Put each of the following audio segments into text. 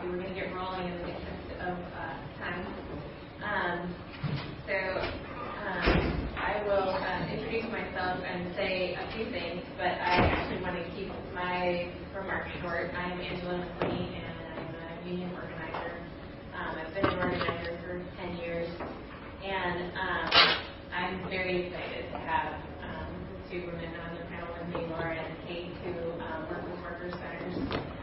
coffee. We're going to get rolling in the interest of time. I will introduce myself and say a few things, but I actually want to keep my remarks short. I am Angela McLean, and I'm a union organizer. I've been an organizer for 10 years, and I'm very excited to have the two women on the panel with me, Laura and Kate, who work with worker centers.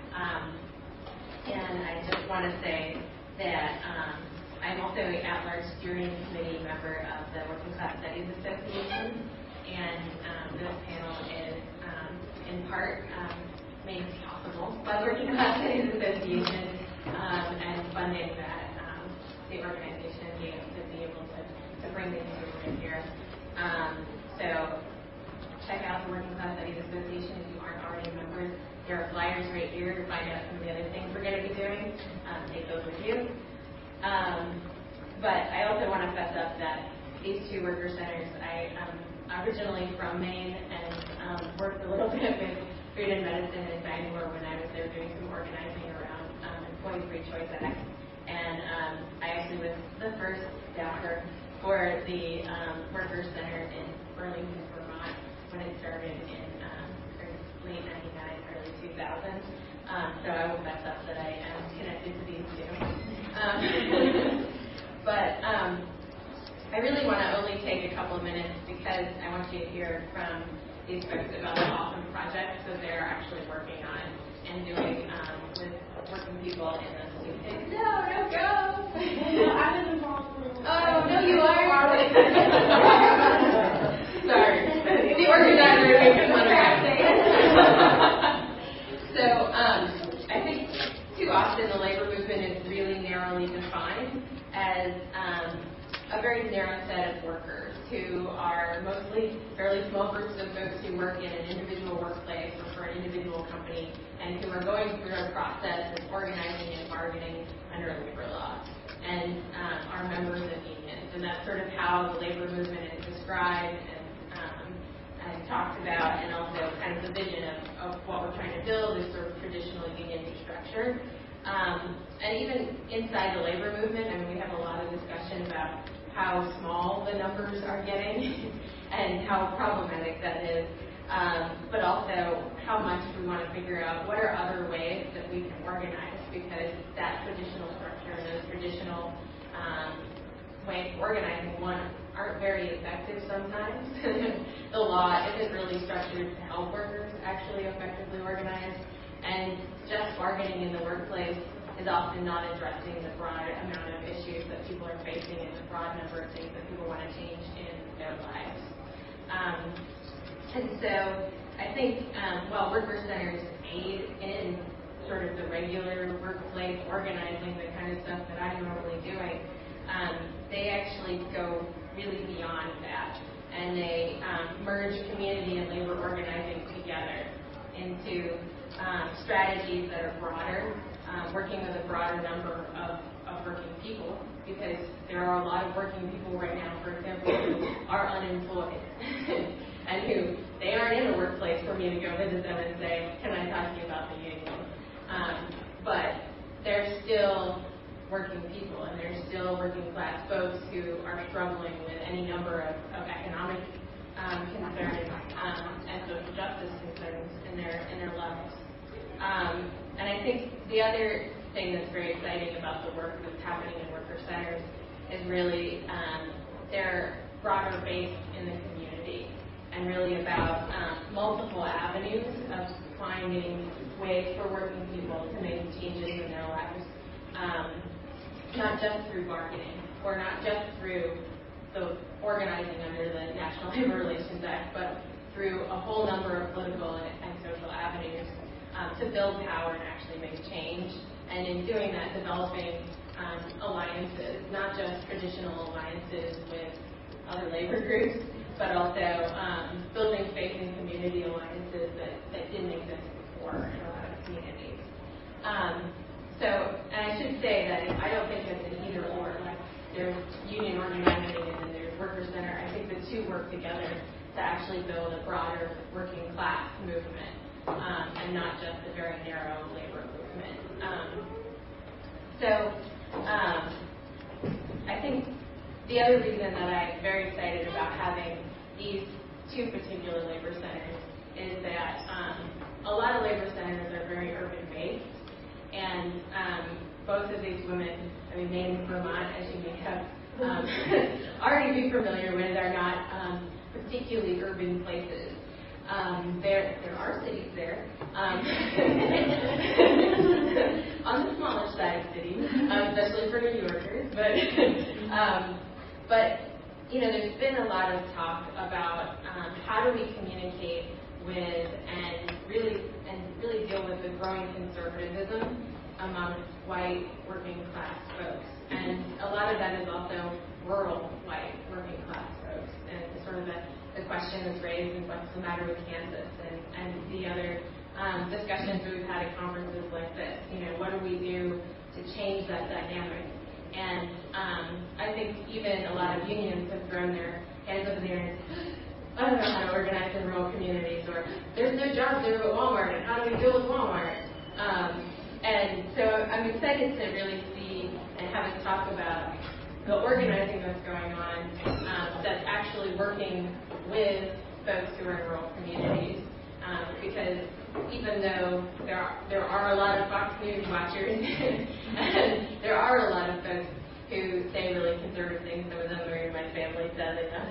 And I just want to say that I'm also an at-large steering committee member of the Working Class Studies Association, and this panel is in part made possible by Working Class Studies Association and funding that the organization gave to be able to bring these people in here. So check out the Working Class Studies Association if you aren't already members. There are flyers right here to find out some of the other things we're going to be doing. Take those with you. But I also want to fess up that these two worker centers, I'm originally from Maine and worked a little bit with Food and Medicine in Bangor when I was there doing some organizing around Employee Free Choice Act. And I actually was the first staffer for the Worker Center in Burlington, Vermont, when it started in late 99, early 2000s. So I will fess up that I am connected to these two. But I really want to only take a couple of minutes because I want you to hear from these folks about the awesome projects that they're actually working on and doing with working people in the state. No, don't go! I'm involved. Oh, no, you are? Sorry. The organizer makes it So I think too often the labor movement is really narrowly defined as a very narrow set of workers who are mostly fairly small groups of folks who work in an individual workplace or for an individual company and who are going through a process of organizing and bargaining under labor law and are members of unions. And that's sort of how the labor movement is described and talked about, and also kind of the vision of what we're trying to build is sort of traditional union structure. And even inside the labor movement, I mean, we have a lot of discussion about how small the numbers are getting and how problematic that is, but also how much we want to figure out what are other ways that we can organize, because that traditional structure and those traditional ways of organizing, aren't very effective sometimes. The law isn't really structured to help workers actually effectively organize, and just bargaining in the workplace is often not addressing the broad amount of issues that people are facing and the broad number of things that people want to change in their lives. And so I think while worker centers aid in sort of the regular workplace organizing, the kind of stuff that I'm normally doing, they actually go really beyond that, and they merge community and labor organizing together into strategies that are broader, working with a broader number of working people, because there are a lot of working people right now, for example, who are unemployed and who they aren't in the workplace for me to go visit them and say, can I talk to you about the union? But they're still working people, and they're still working class folks who are struggling with any number of economic concerns and social justice concerns in their lives. And I think the other thing that's very exciting about the work that's happening in worker centers is really they're broader based in the community and really about multiple avenues of finding ways for working people to make changes in their lives. Not just through bargaining, or not just through the organizing under the National Labor Relations Act, but through a whole number of political and social avenues to build power and actually make change. And in doing that, developing alliances, not just traditional alliances with other labor groups, but also building faith and community alliances that didn't exist before in a lot of communities. And I should say that I don't think it's an either or. Like, there's union organizing and then there's worker center. I think the two work together to actually build a broader working class movement, and not just a very narrow labor movement. So I think the other reason that I'm very excited about having these two particular labor centers is that a lot of labor centers are very urban-based, and both of these women, Maine and Vermont, as you may have already be familiar with, are not particularly urban places. There are cities there, on the smaller side of cities, especially for New Yorkers. But there's been a lot of talk about how do we communicate with and really deal with the growing conservatism among white working class folks, and a lot of that is also rural white working class folks, and sort of the question is raised is what's the matter with Kansas, and the other discussions we've had at conferences like this. What do we do to change that dynamic? And I think even a lot of unions have thrown their hands up in the air and said, I don't know how to organize in rural communities, or there's no jobs there at Walmart, and how do we deal with Walmart? And so I'm excited to really see and have us talk about the organizing that's going on that's actually working with folks who are in rural communities. Because even though there are a lot of Fox News watchers, and there are a lot of folks who say really conservative things, some of them are in my family, sadly enough.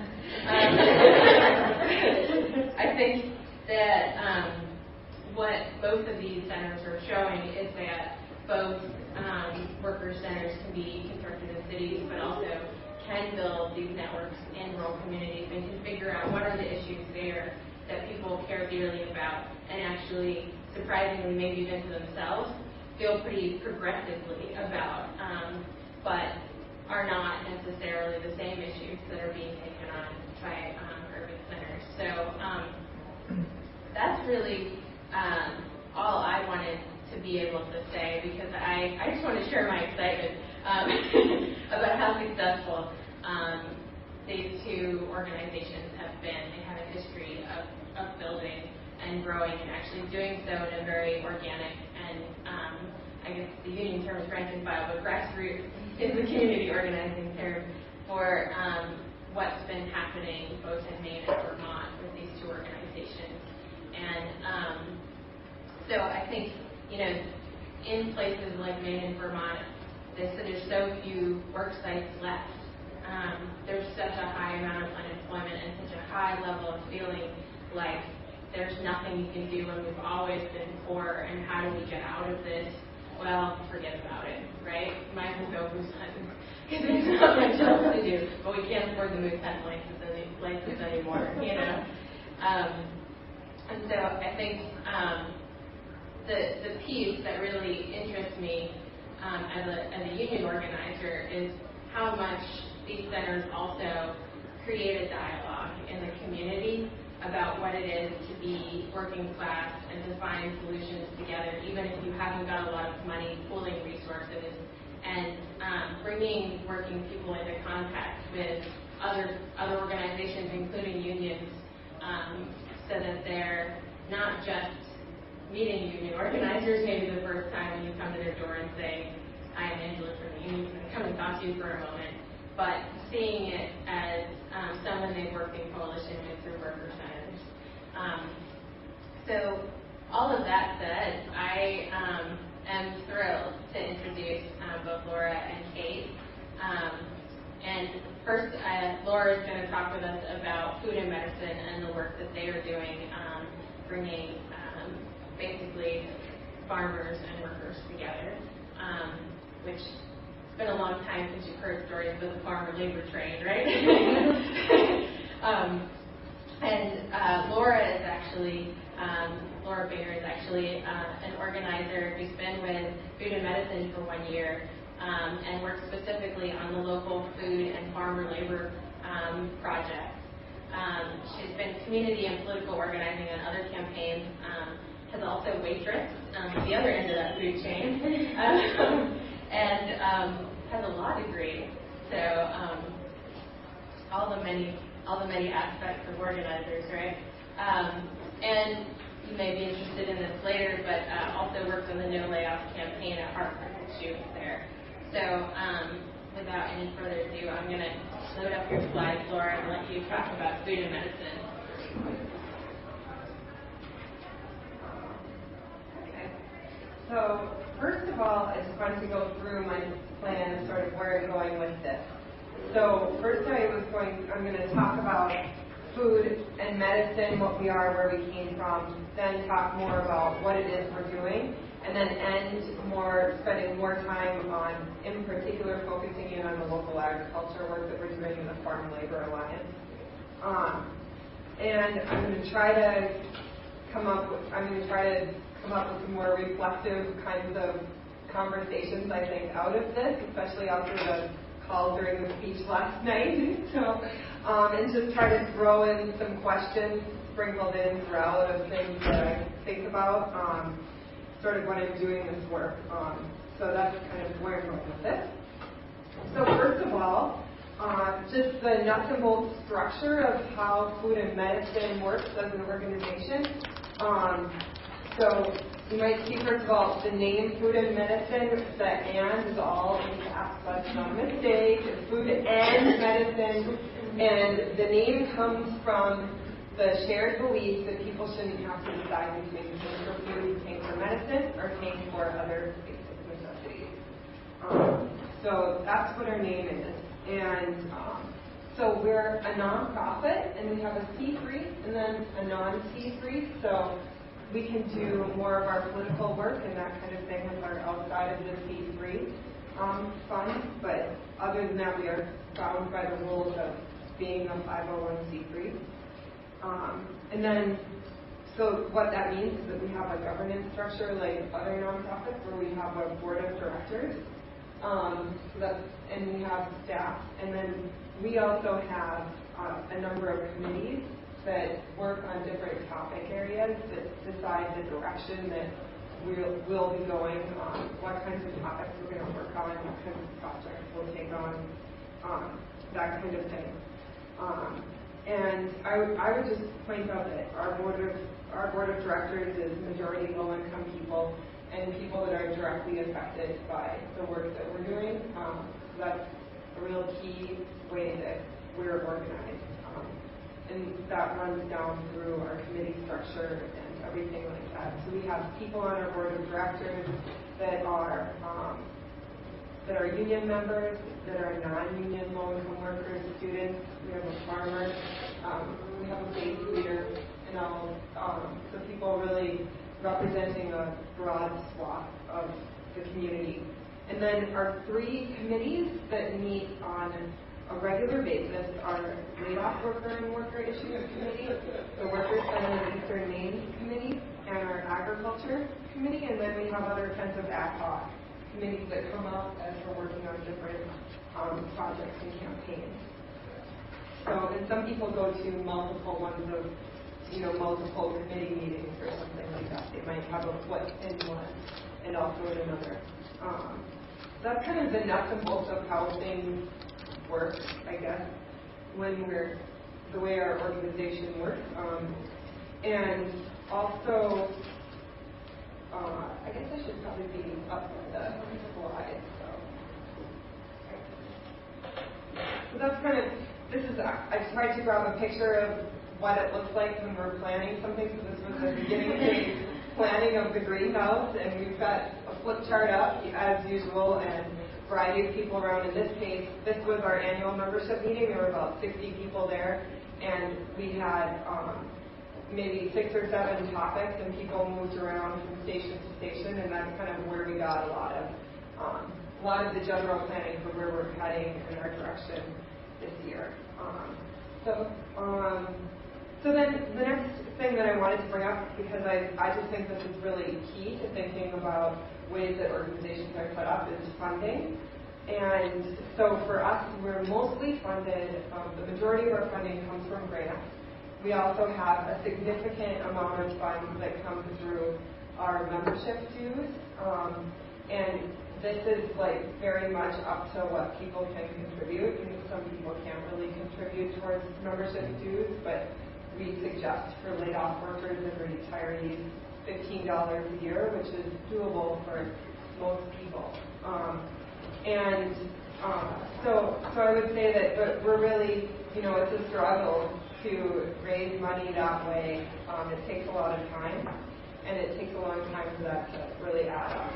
I think that what most of these centers are showing is that both worker centers can be constructed in cities, but also can build these networks in rural communities and can figure out what are the issues there that people care dearly about, and actually, surprisingly, maybe even to themselves, feel pretty progressively about, but are not necessarily the same issues that are being taken on by urban centers. So that's really all I wanted to be able to say, because I just want to share my excitement about how successful these two organizations have been. They have a history of building and growing and actually doing so in a very organic and I guess the union term is rank and file, but grassroots is the community organizing term for what's been happening both in Maine and Vermont with these two organizations. And so I think, in places like Maine and Vermont, there's so few work sites left. There's such a high amount of unemployment and such a high level of feeling like there's nothing you can do when we've always been poor, and how do we get out of this? Well, forget about it, right? Might as well go move tent, because there's not much else to do, but we can't afford to move tent licenses anymore, And so I think the piece that really interests me as a union organizer is how much these centers also create a dialogue in the community about what it is to be working class and to find solutions together, even if you haven't got a lot of money, pooling resources, and bringing working people into contact with other organizations, including unions, so that they're not just meeting union organizers maybe the first time when you come to their door and say, I am Angela from the union, can I come and talk to you for a moment, but seeing it as someone they've worked in coalition with through worker centers. So all of that said, I am thrilled to introduce both Laura and Kate. And first, Laura is going to talk with us about food and medicine and the work that they are doing, bringing basically farmers and workers together, which it's been a long time since you've heard stories of the farmer labor trade, right? Laura Bayer is actually an organizer who's been with Food and Medicine for 1 year and works specifically on the local food and farmer labor projects. She's been community and political organizing on other campaigns, has also waitressed the other end of that food chain, and has a law degree. So all the many aspects of organizers, right? And you may be interested in this later, but also worked on the No Layoff campaign at Hartford. She was there. So without any further ado, I'm going to load up your slides, Laura, and let you talk about food and medicine. Okay. So first of all, I just wanted to go through my plan, sort of where I'm going with this. So first I'm going to talk about food and medicine, what we are, where we came from, then talk more about what it is we're doing, and then spending more time on, in particular, focusing in on the local agriculture work that we're doing in the Farm Labor Alliance. And I'm going to try to come up with some more reflective kinds of conversations, I think, out of this, especially after the call during the speech last night. So, and just try to throw in some questions sprinkled in throughout of things that I think about, sort of when I'm doing this work. So that's kind of where I'm going with this. So first of all, just the nuts and bolts structure of how food and medicine works as an organization. So you might see, first of all, the name Food and Medicine, the and is all in caps, that's not a mistake. It's food and medicine. And the name comes from the shared belief that people shouldn't have to decide between paying for food, paying for medicine, or paying for other basic necessities. So that's what our name is. And so we're a nonprofit, and we have a C3 and then a non-C3. So we can do more of our political work and that kind of thing with our outside of the C3 fund. But other than that, we are bound by the rules of being a 501c3. And then, so what that means is that we have a governance structure like other nonprofits where we have a board of directors. And we have staff. And then we also have a number of committees that work on different topic areas that decide the direction that we'll be going on, what kinds of topics we're going to work on, what kinds of projects we'll take on, that kind of thing. And I would just point out that our board of directors is majority low-income people and people that are directly affected by the work that we're doing. So that's a real key way that we're organized. And that runs down through our committee structure and everything like that. So we have people on our board of directors that are union members, that are non-union low-income workers, students. We have a farmer. We have a base leader, and all. So people really representing a broad swath of the community. And then our three committees that meet on a regular basis are laid-off worker and worker issues committee, the Workers Center and Eastern Maine committee, and our agriculture committee, and then we have other kinds of ad hoc committees that come up as we're working on different projects and campaigns. So, and some people go to multiple ones of, multiple committee meetings or something like that. They might have a foot in one and also in another. That's kind of the nuts and bolts of how things work, I guess, the way our organization works. And also, I guess I should probably be up with the slides. So that's kind of, I tried to grab a picture of what it looks like when we're planning something. So this was the beginning phase planning of the greenhouse, and we've got a flip chart up as usual, and a variety of people around. In this case, this was our annual membership meeting. There were about 60 people there, and we had maybe 6 or 7 topics, and people moved around from station to station, and that's kind of where we got a lot of the general planning for where we're heading in our direction this year. So then the next thing that I wanted to bring up, because I just think this is really key to thinking about ways that organizations are set up, is funding. And so for us, we're mostly funded, the majority of our funding comes from grants. We also have a significant amount of funds that come through our membership dues. And this is like very much up to what people can contribute. And some people can't really contribute towards membership dues, but we suggest for laid-off workers and retirees $15 a year, which is doable for most people. And so I would say that, but we're really, it's a struggle to raise money that way. It takes a lot of time, and it takes a long time for that to really add up.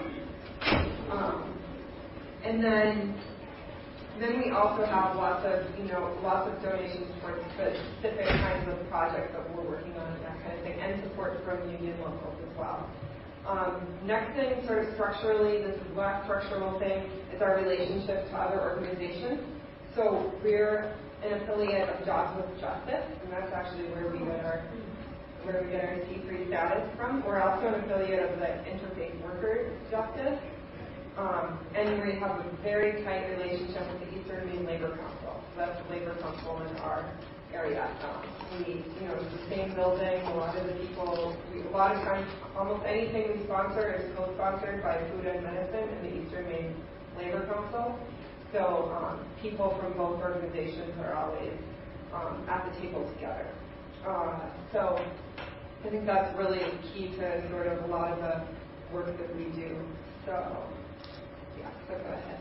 And then we also have lots of donations for specific kinds of projects that we're working on and that kind of thing, and support from union locals as well. Next thing, sort of structurally, this is the last structural thing, is our relationship to other organizations. So we're an affiliate of Jobs with Justice, and that's actually where we get our C3 status from. We're also an affiliate of the Interfaith Workers Justice, and we have a very tight relationship with the Eastern Maine Labor Council. So that's the labor council in our area. It's the same building. A lot of times, almost anything we sponsor is co-sponsored by Food and Medicine and the Eastern Maine Labor Council. So people from both organizations are always at the table together. So I think that's really key to sort of a lot of the work that we do. So go ahead.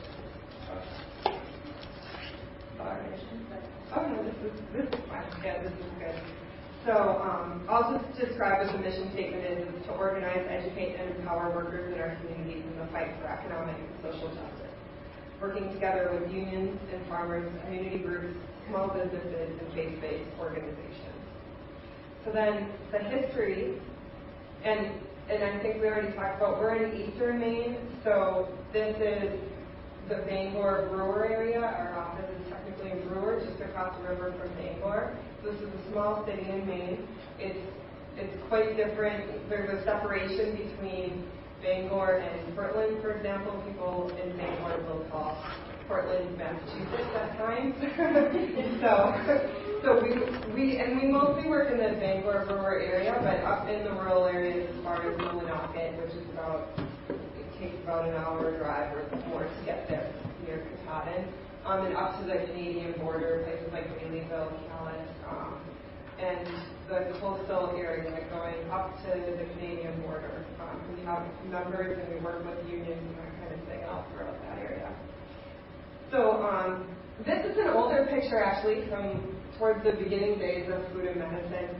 Oh no, this is fine. Yeah, this is good. So I'll just describe what the mission statement is to organize, educate, and empower workers in our communities in the fight for economic and social justice, working together with unions and farmers, community groups, small businesses, and faith-based organizations. So then the history, and I think we already talked about, we're in Eastern Maine, so this is the Bangor Brewer area. Our office is technically in Brewer, just across the river from Bangor. This is a small city in Maine. It's quite different. There's a separation between Bangor and Portland, for example. People in Bangor will call Portland, Massachusetts at times. So we mostly work in the Bangor Brewer area, but up in the rural areas as far as Millinocket, which is it takes about an hour drive or more to get there near Katahdin, and up to the Canadian border, places like Whaleyville, Calais, and the coastal area going up to the Canadian border. We have members and we work with unions and that kind of thing all throughout that area. So this is an older picture actually from towards the beginning days of Food and Medicine.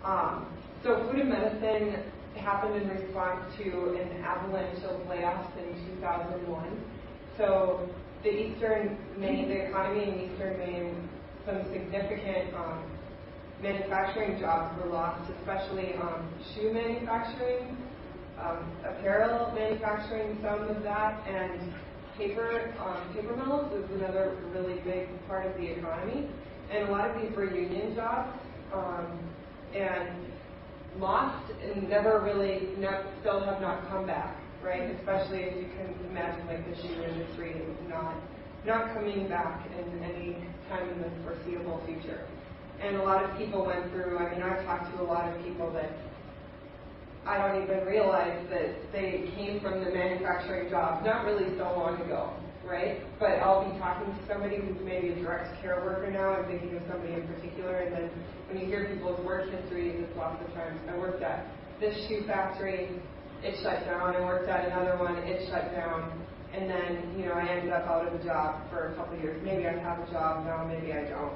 So Food and Medicine happened in response to an avalanche of layoffs in 2001. So the economy in Eastern Maine, some significant manufacturing jobs were lost, especially shoe manufacturing, apparel manufacturing, some of that, and paper mills is another really big part of the economy. And a lot of these were union jobs, and lost and still have not come back, right? Especially if you can imagine like the shoe industry not coming back in any time in the foreseeable future. And a lot of people went through, I've talked to a lot of people that I don't even realize that they came from the manufacturing job not really so long ago, right? But I'll be talking to somebody who's maybe a direct care worker now. I'm thinking of somebody in particular, and then when you hear people's work histories, it's lots of times, I worked at this shoe factory, it shut down. I worked at another one, it shut down. And then, I ended up out of a job for a couple of years. Maybe I have a job now, maybe I don't.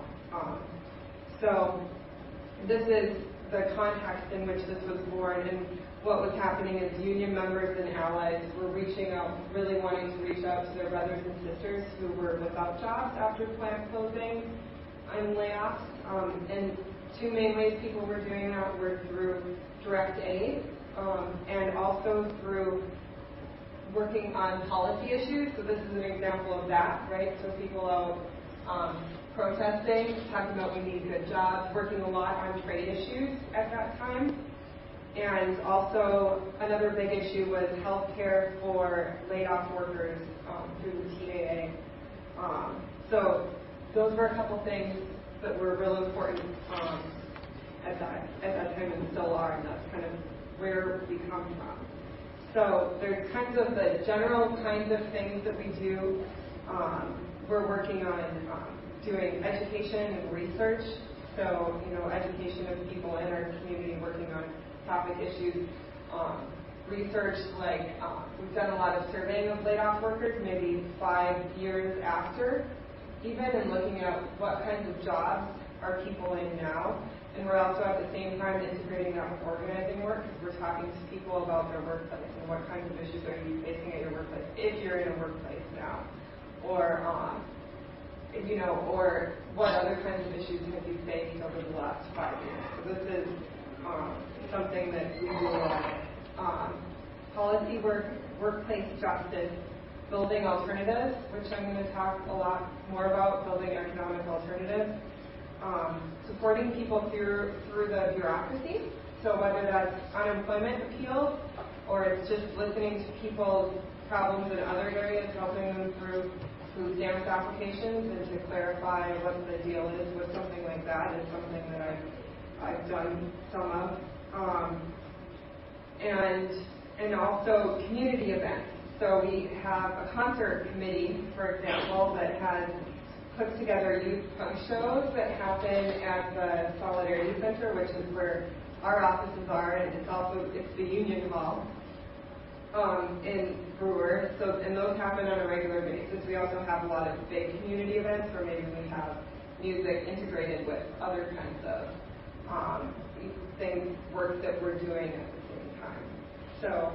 So this is the context in which this was born, and what was happening is union members and allies were reaching out, really wanting to reach out to their brothers and sisters who were without jobs after plant closing and layoffs. And two main ways people were doing that were through direct aid and also through working on policy issues. So this is an example of that, right? So people out protesting, talking about we need good jobs, working a lot on trade issues at that time. And also another big issue was health care for laid-off workers through the TAA. So those were a couple things that were real important at that time and still are, and that's kind of where we come from. So there's kinds of the general kinds of things that we do. We're working on doing education and research. So, education of people in our community working on topic issues. researched, like, we've done a lot of surveying of laid off workers, maybe 5 years after even, and looking at what kinds of jobs are people in now. And we're also at the same time integrating that with organizing work, because we're talking to people about their workplace and what kinds of issues are you facing at your workplace if you're in a workplace now, or or what other kinds of issues have you faced over the last 5 years. So this is something that we do a lot of. Policy work, workplace justice, building alternatives, which I'm going to talk a lot more about, building economic alternatives. Supporting people through the bureaucracy, so whether that's unemployment appeals or it's just listening to people's problems in other areas, helping them through food stamps applications and to clarify what the deal is with something like that is something that I've done some of. And also community events. So we have a concert committee, for example, that has puts together youth punk shows that happen at the Solidarity Center, which is where our offices are, and it's the Union Hall in Brewer. So, and those happen on a regular basis. We also have a lot of big community events where maybe we have music integrated with other kinds of work that we're doing at the same time. So,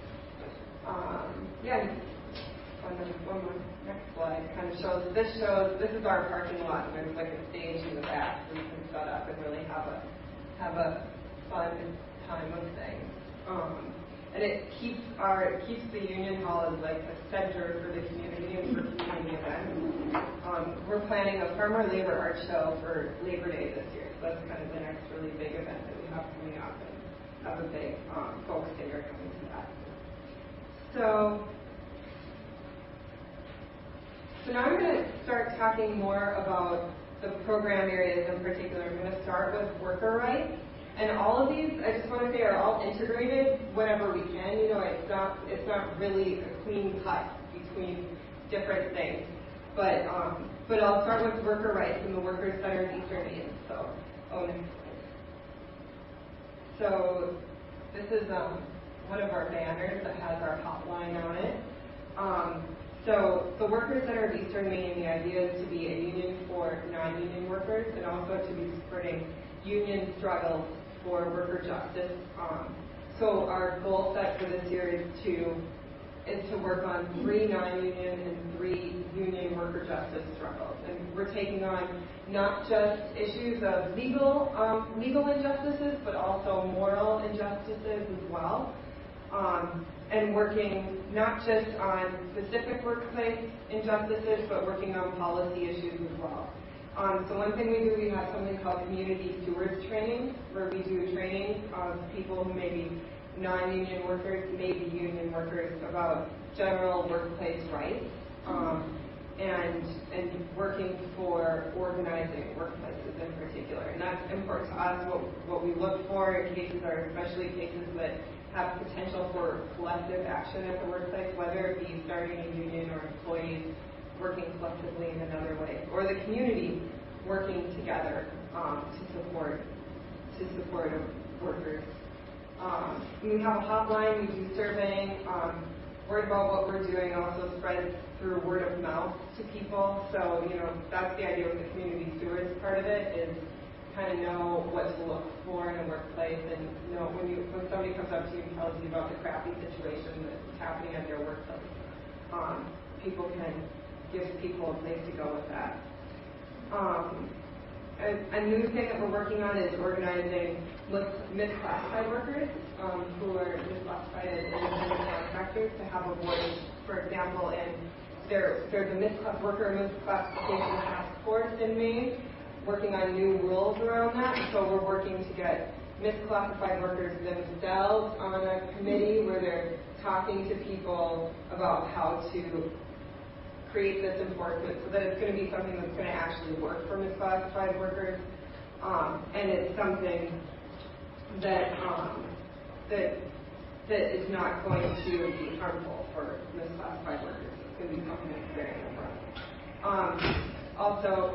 one more. Next slide kind of shows, this is our parking lot, and there's like a stage in the back where you can set up and really have a fun time of things. And it keeps the Union Hall as like a center for the community and for community events. We're planning a farmer labor art show for Labor Day this year, so that's kind of the next really big event that we have coming up, and have a big folks dinner coming to that. So now I'm going to start talking more about the program areas in particular. I'm going to start with worker rights. And all of these, I just want to say, are all integrated whenever we can. It's not really a clean cut between different things. But I'll start with worker rights and the worker-centered Eastern needs. So this is one of our banners that has our hotline on it. So the worker-centered Eastern Maine, the idea is to be a union for non-union workers and also to be supporting union struggles for worker justice. So our goal set for this year is to work on 3 non-union and 3 union worker justice struggles. And we're taking on not just issues of legal injustices, but also moral injustices as well. And working not just on specific workplace injustices, but working on policy issues as well. So one thing we do, we have something called community stewards training, where we do training of people who may be non-union workers, maybe union workers, about general workplace rights, and working for organizing workplaces in particular. And that's important to us. What we look for in cases are especially cases that have potential for collective action at the workplace, whether it be starting a union or employees working collectively in another way, or the community working together to support workers. We have a hotline, we do surveying. Word about what we're doing also spreads through word of mouth to people. So, that's the idea with the community stewards part of it, is kind of know what to look for in a workplace, and know when somebody comes up to you and tells you about the crappy situation that's happening at their workplace, people can give people a place to go with that. A new thing that we're working on is organizing misclassified workers who are misclassified as independent contractors to have a voice. For example, there's a worker misclassification task force in Maine working on new rules around that. So we're working to get misclassified workers themselves on a committee where they're talking to people about how to create this enforcement so that it's going to be something that's going to actually work for misclassified workers, and it's something that is not going to be harmful for misclassified workers. It's going to be something that's very important.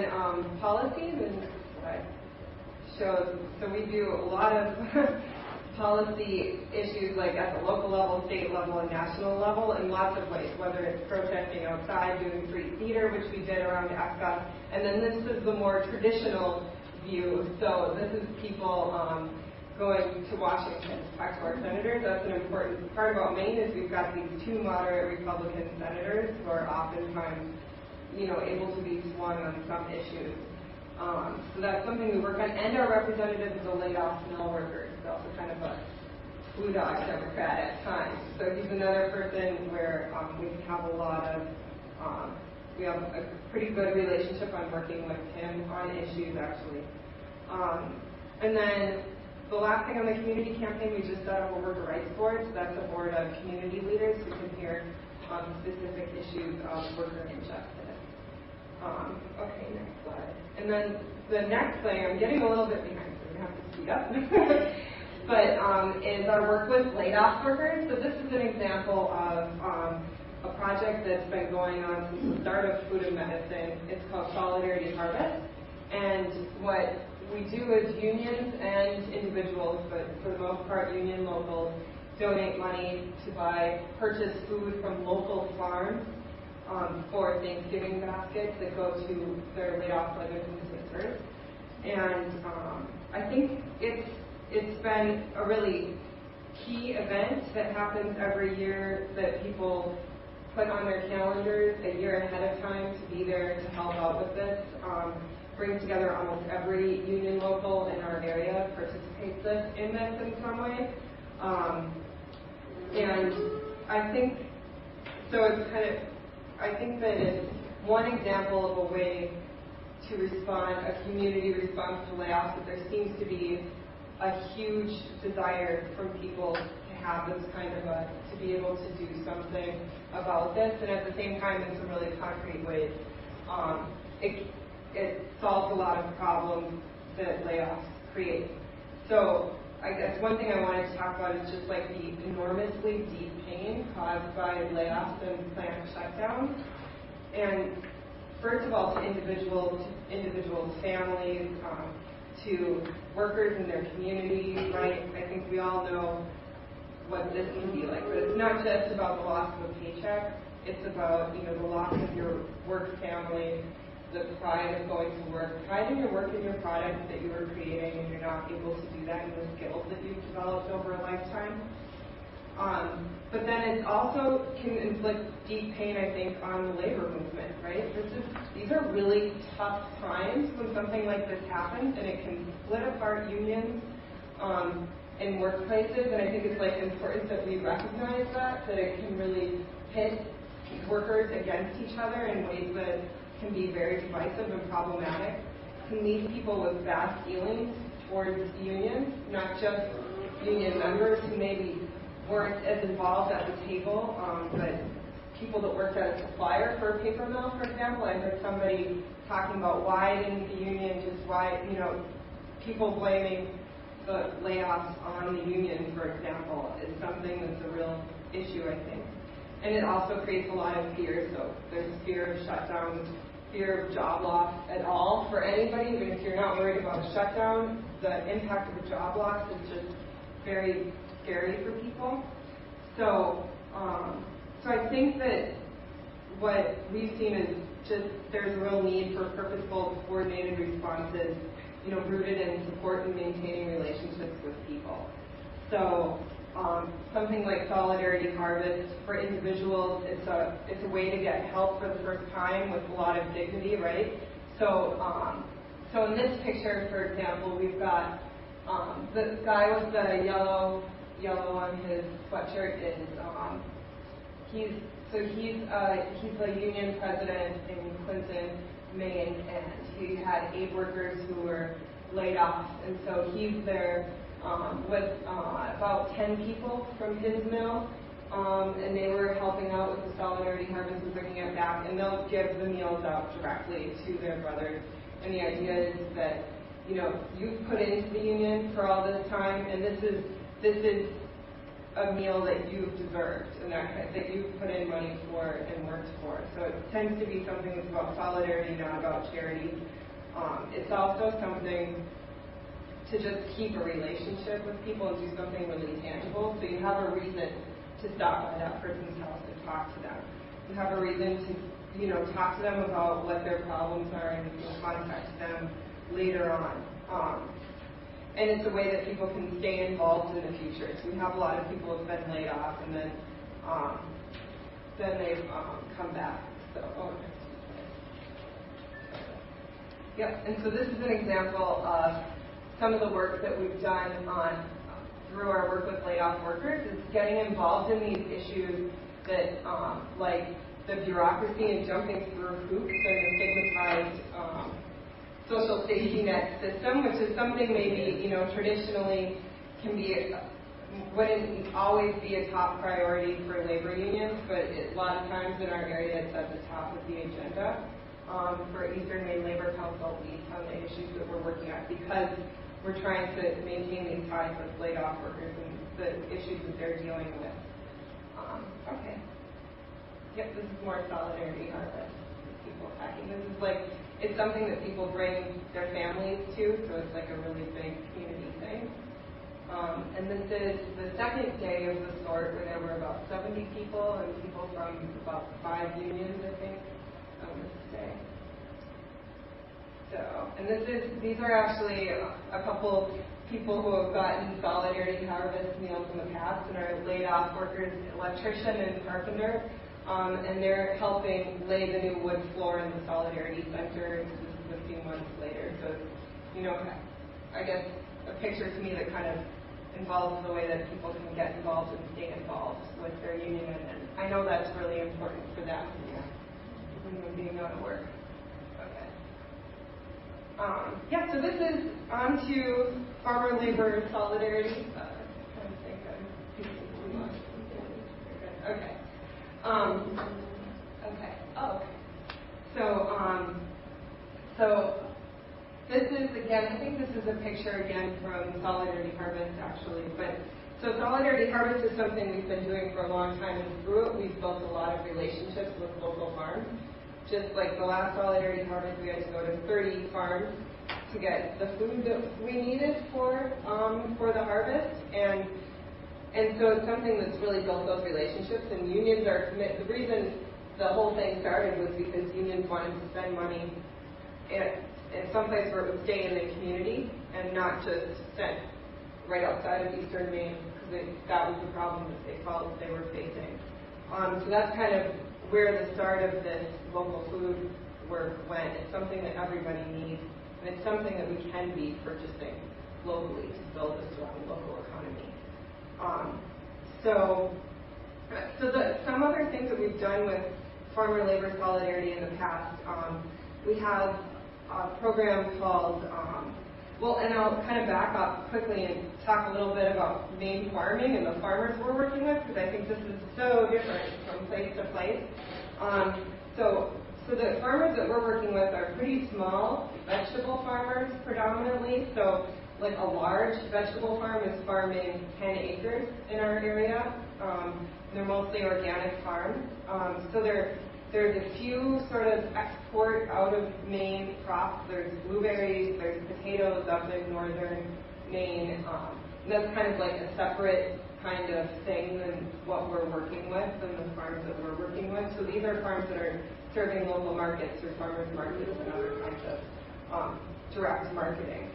Policies, and what shows. So we do a lot of policy issues like at the local level, state level, and national level in lots of ways, whether it's protesting outside, doing free theater, which we did around ASCA, and then this is the more traditional view. So this is people going to Washington to talk to our senators. That's an important part about Maine is we've got these two moderate Republican senators who are oftentimes, able to be swung on some issues. So that's something we work on. And our representative is a laid-off mill worker. He's also kind of a blue dog Democrat at times. So he's another person where we have a lot of, we have a pretty good relationship on working with him on issues, actually. And then the last thing on the community campaign, we just set up a worker rights board. So that's a board of community leaders who can hear specific issues of worker injustice. Okay, next slide. And then the next thing, I'm getting a little bit behind, so we're going to have to speed up. But is our work with laid-off workers. So this is an example of a project that's been going on since the start of Food and Medicine. It's called Solidarity Harvest. And what we do is unions and individuals, but for the most part union locals, donate money to purchase food from local farms for Thanksgiving baskets that go to their laid-off brothers and sisters. And I think it's been a really key event that happens every year that people put on their calendars a year ahead of time to be there to help out with this. Brings together almost every union local in our area participates in this in some way. And I think, so it's kind of, I think that it's one example of a way to respond, a community response to layoffs, that there seems to be a huge desire from people to have this kind of to be able to do something about this, and at the same time in some really concrete ways. It solves a lot of problems that layoffs create. So I guess one thing I wanted to talk about is just like the enormously deep pain caused by layoffs and plant shutdowns. And first of all, to individuals, families, to workers in their community, right? I think we all know what this can be like. But it's not just about the loss of a paycheck. It's about, the loss of your work family, the pride of going to work, pride in your work and your product that you were creating, and you're not able to do that in the skills that you've developed over a lifetime. But then it also can inflict deep pain, I think, on the labor movement, right? These are really tough times when something like this happens, and it can split apart unions in workplaces, and I think it's important that we recognize that it can really pit workers against each other in ways that can be very divisive and problematic, can leave people with bad feelings towards unions, not just union members who maybe weren't as involved at the table, but people that worked at a supplier for a paper mill, for example. I heard somebody talking about why didn't the union people blaming the layoffs on the union, for example, is something that's a real issue, I think. And it also creates a lot of fear. So there's fear of shutdowns, fear of job loss at all for anybody. Even if you're not worried about a shutdown, the impact of a job loss is just very scary for people. So I think that what we've seen is just there's a real need for purposeful, coordinated responses, rooted in support and maintaining relationships with people. So something like Solidarity Harvest for individuals, it's a way to get help for the first time with a lot of dignity, right? So in this picture, for example, we've got the guy with the yellow on his sweatshirt is he's a union president in Clinton, Maine, and he had 8 workers who were laid off, and so he's there with about 10 people from his mill, and they were helping out with the Solidarity Harvest and bringing it back, and they'll give the meals out directly to their brothers. And the idea is that you've put into the union for all this time, and this is a meal that you've deserved and that you've put in money for and worked for. So it tends to be something that's about solidarity, not about charity. It's also something to just keep a relationship with people and do something really tangible. So you have a reason to stop by that person's house and talk to them. You have a reason to, talk to them about what their problems are, and you can contact them later on. And it's a way that people can stay involved in the future. So we have a lot of people who've been laid off, and then they've come back. So, yep. And so this is an example of some of the work that we've done through our work with laid off workers, is getting involved in these issues that, like the bureaucracy and jumping through hoops and the stigmatized social safety net system, which is something maybe, traditionally wouldn't always be a top priority for labor unions, but a lot of times in our area it's at the top of the agenda for Eastern Maine Labor Council leads on the issues that we're working at, because we're trying to maintain these ties with laid off workers and the issues that they're dealing with. Okay. Yep, this is more solidarity harvest. People packing. This is it's something that people bring their families to, so it's like a really big community thing. And this is the second day of the sort, where there were about 70 people, and people from about 5 unions, I think, on this day. So, and these are actually a couple people who have gotten Solidarity Harvest meals in the past and are laid off workers, electrician and carpenter, and they're helping lay the new wood floor in the Solidarity Center. This is a few months later. So, I guess a picture to me that kind of involves the way that people can get involved and stay involved with their union, and I know that's really important for them, even when being out of work. So this is on to farmer labor solidarity. I think I'm speaking too much. Okay. So this is, again, I think this is a picture again from Solidarity Harvest, actually. So Solidarity Harvest is something we've been doing for a long time, and through it we've built a lot of relationships with local farms. Just like the last Solidarity Harvest, we had to go to 30 farms to get the food that we needed for the harvest, and so it's something that's really built those relationships. And unions are committed. The reason the whole thing started was because unions wanted to spend money at someplace where it would stay in the community and not just sent right outside of Eastern Maine, because that was the problem that they felt they were facing. So that's kind of where the start of this local food work went. It's something that everybody needs, and it's something that we can be purchasing locally to build a strong local economy. Some other things that we've done with farmer labor solidarity in the past, we have a program called, and I'll kind of back up quickly and talk a little bit about Maine farming and the farmers we're working with, because I think this is so different from place to place. So the farmers that we're working with are pretty small vegetable farmers predominantly. So like a large vegetable farm is farming 10 acres in our area. They're mostly organic farms. So there's a few sort of export out of Maine crops. There's blueberries, there's potatoes up in northern Maine. And that's kind of like a separate kind of thing than what we're working with and the farms that we're working with. So these are farms that are serving local markets or farmers markets and other kinds of direct marketing.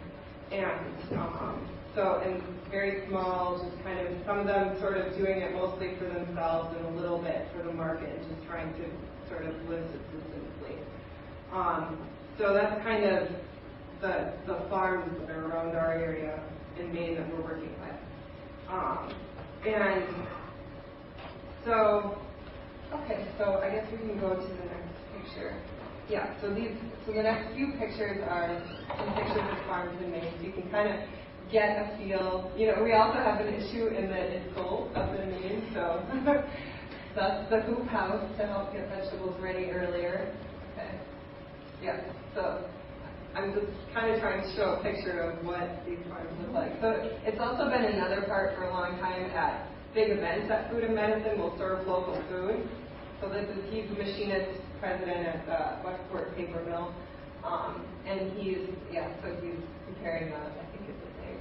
And very small, just kind of, some of them sort of doing it mostly for themselves and a little bit for the market, and just trying to sort of live subsistently. So that's kind of the farms that are around our area in Maine that we're working with. So I guess we can go to the next picture. Yeah, so the next few pictures are some pictures of farms in Maine, so you can kind of get a feel. We also have an issue in that it's cold up in Maine, so that's the hoop house to help get vegetables ready earlier. Okay. Yeah, so I'm just kind of trying to show a picture of what these farms look like. So it's also been another part for a long time at big events at Food and Medicine. We'll serve local food. So he's the machinist president at the Westport Paper Mill. And he's preparing I think it's the same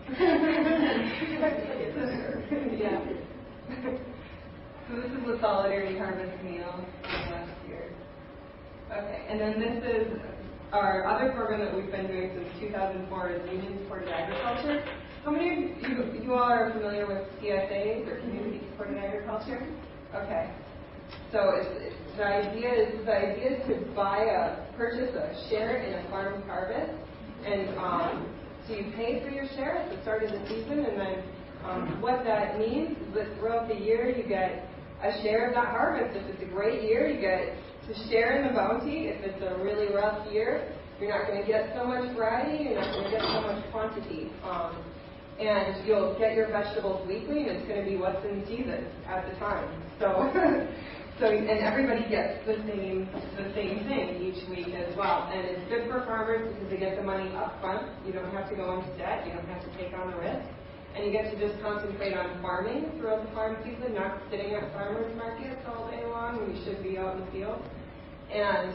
Yeah. So this is the Solidarity Harvest meal from last year. Okay, and then this is our other program that we've been doing since 2004 is Union Supported Agriculture. How many of you all are familiar with CSAs or Community Supported Agriculture? Okay. So the idea is to purchase a share in a farm harvest, and so you pay for your share at the start of the season, and then what that means is that throughout the year you get a share of that harvest. If it's a great year, you get to share in the bounty. If it's a really rough year, you're not going to get so much variety, you're not going to get so much quantity. And you'll get your vegetables weekly, and it's going to be what's in season at the time. And everybody gets the same thing each week as well. And it's good for farmers because they get the money up front. You don't have to go into debt. You don't have to take on the risk. And you get to just concentrate on farming throughout the farm season, not sitting at farmers markets all day long when you should be out in the field. And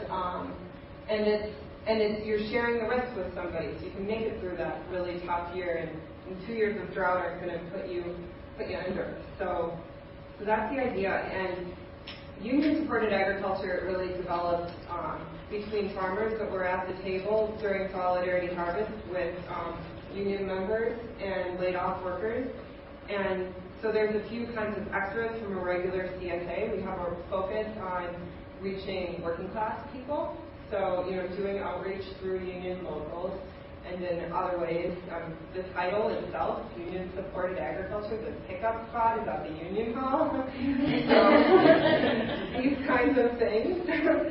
it's you're sharing the risk with somebody, so you can make it through that really tough year. And 2 years of drought aren't going to put you under. So that's the idea. And union-supported agriculture really developed between farmers that were at the table during Solidarity Harvest with union members and laid-off workers. And so there's a few kinds of extras from a regular CSA. We have a focus on reaching working-class people. So, doing outreach through union locals. And then other ways, the title itself, Union-Supported Agriculture, the pickup spot is at the Union Hall. So, these kinds of things.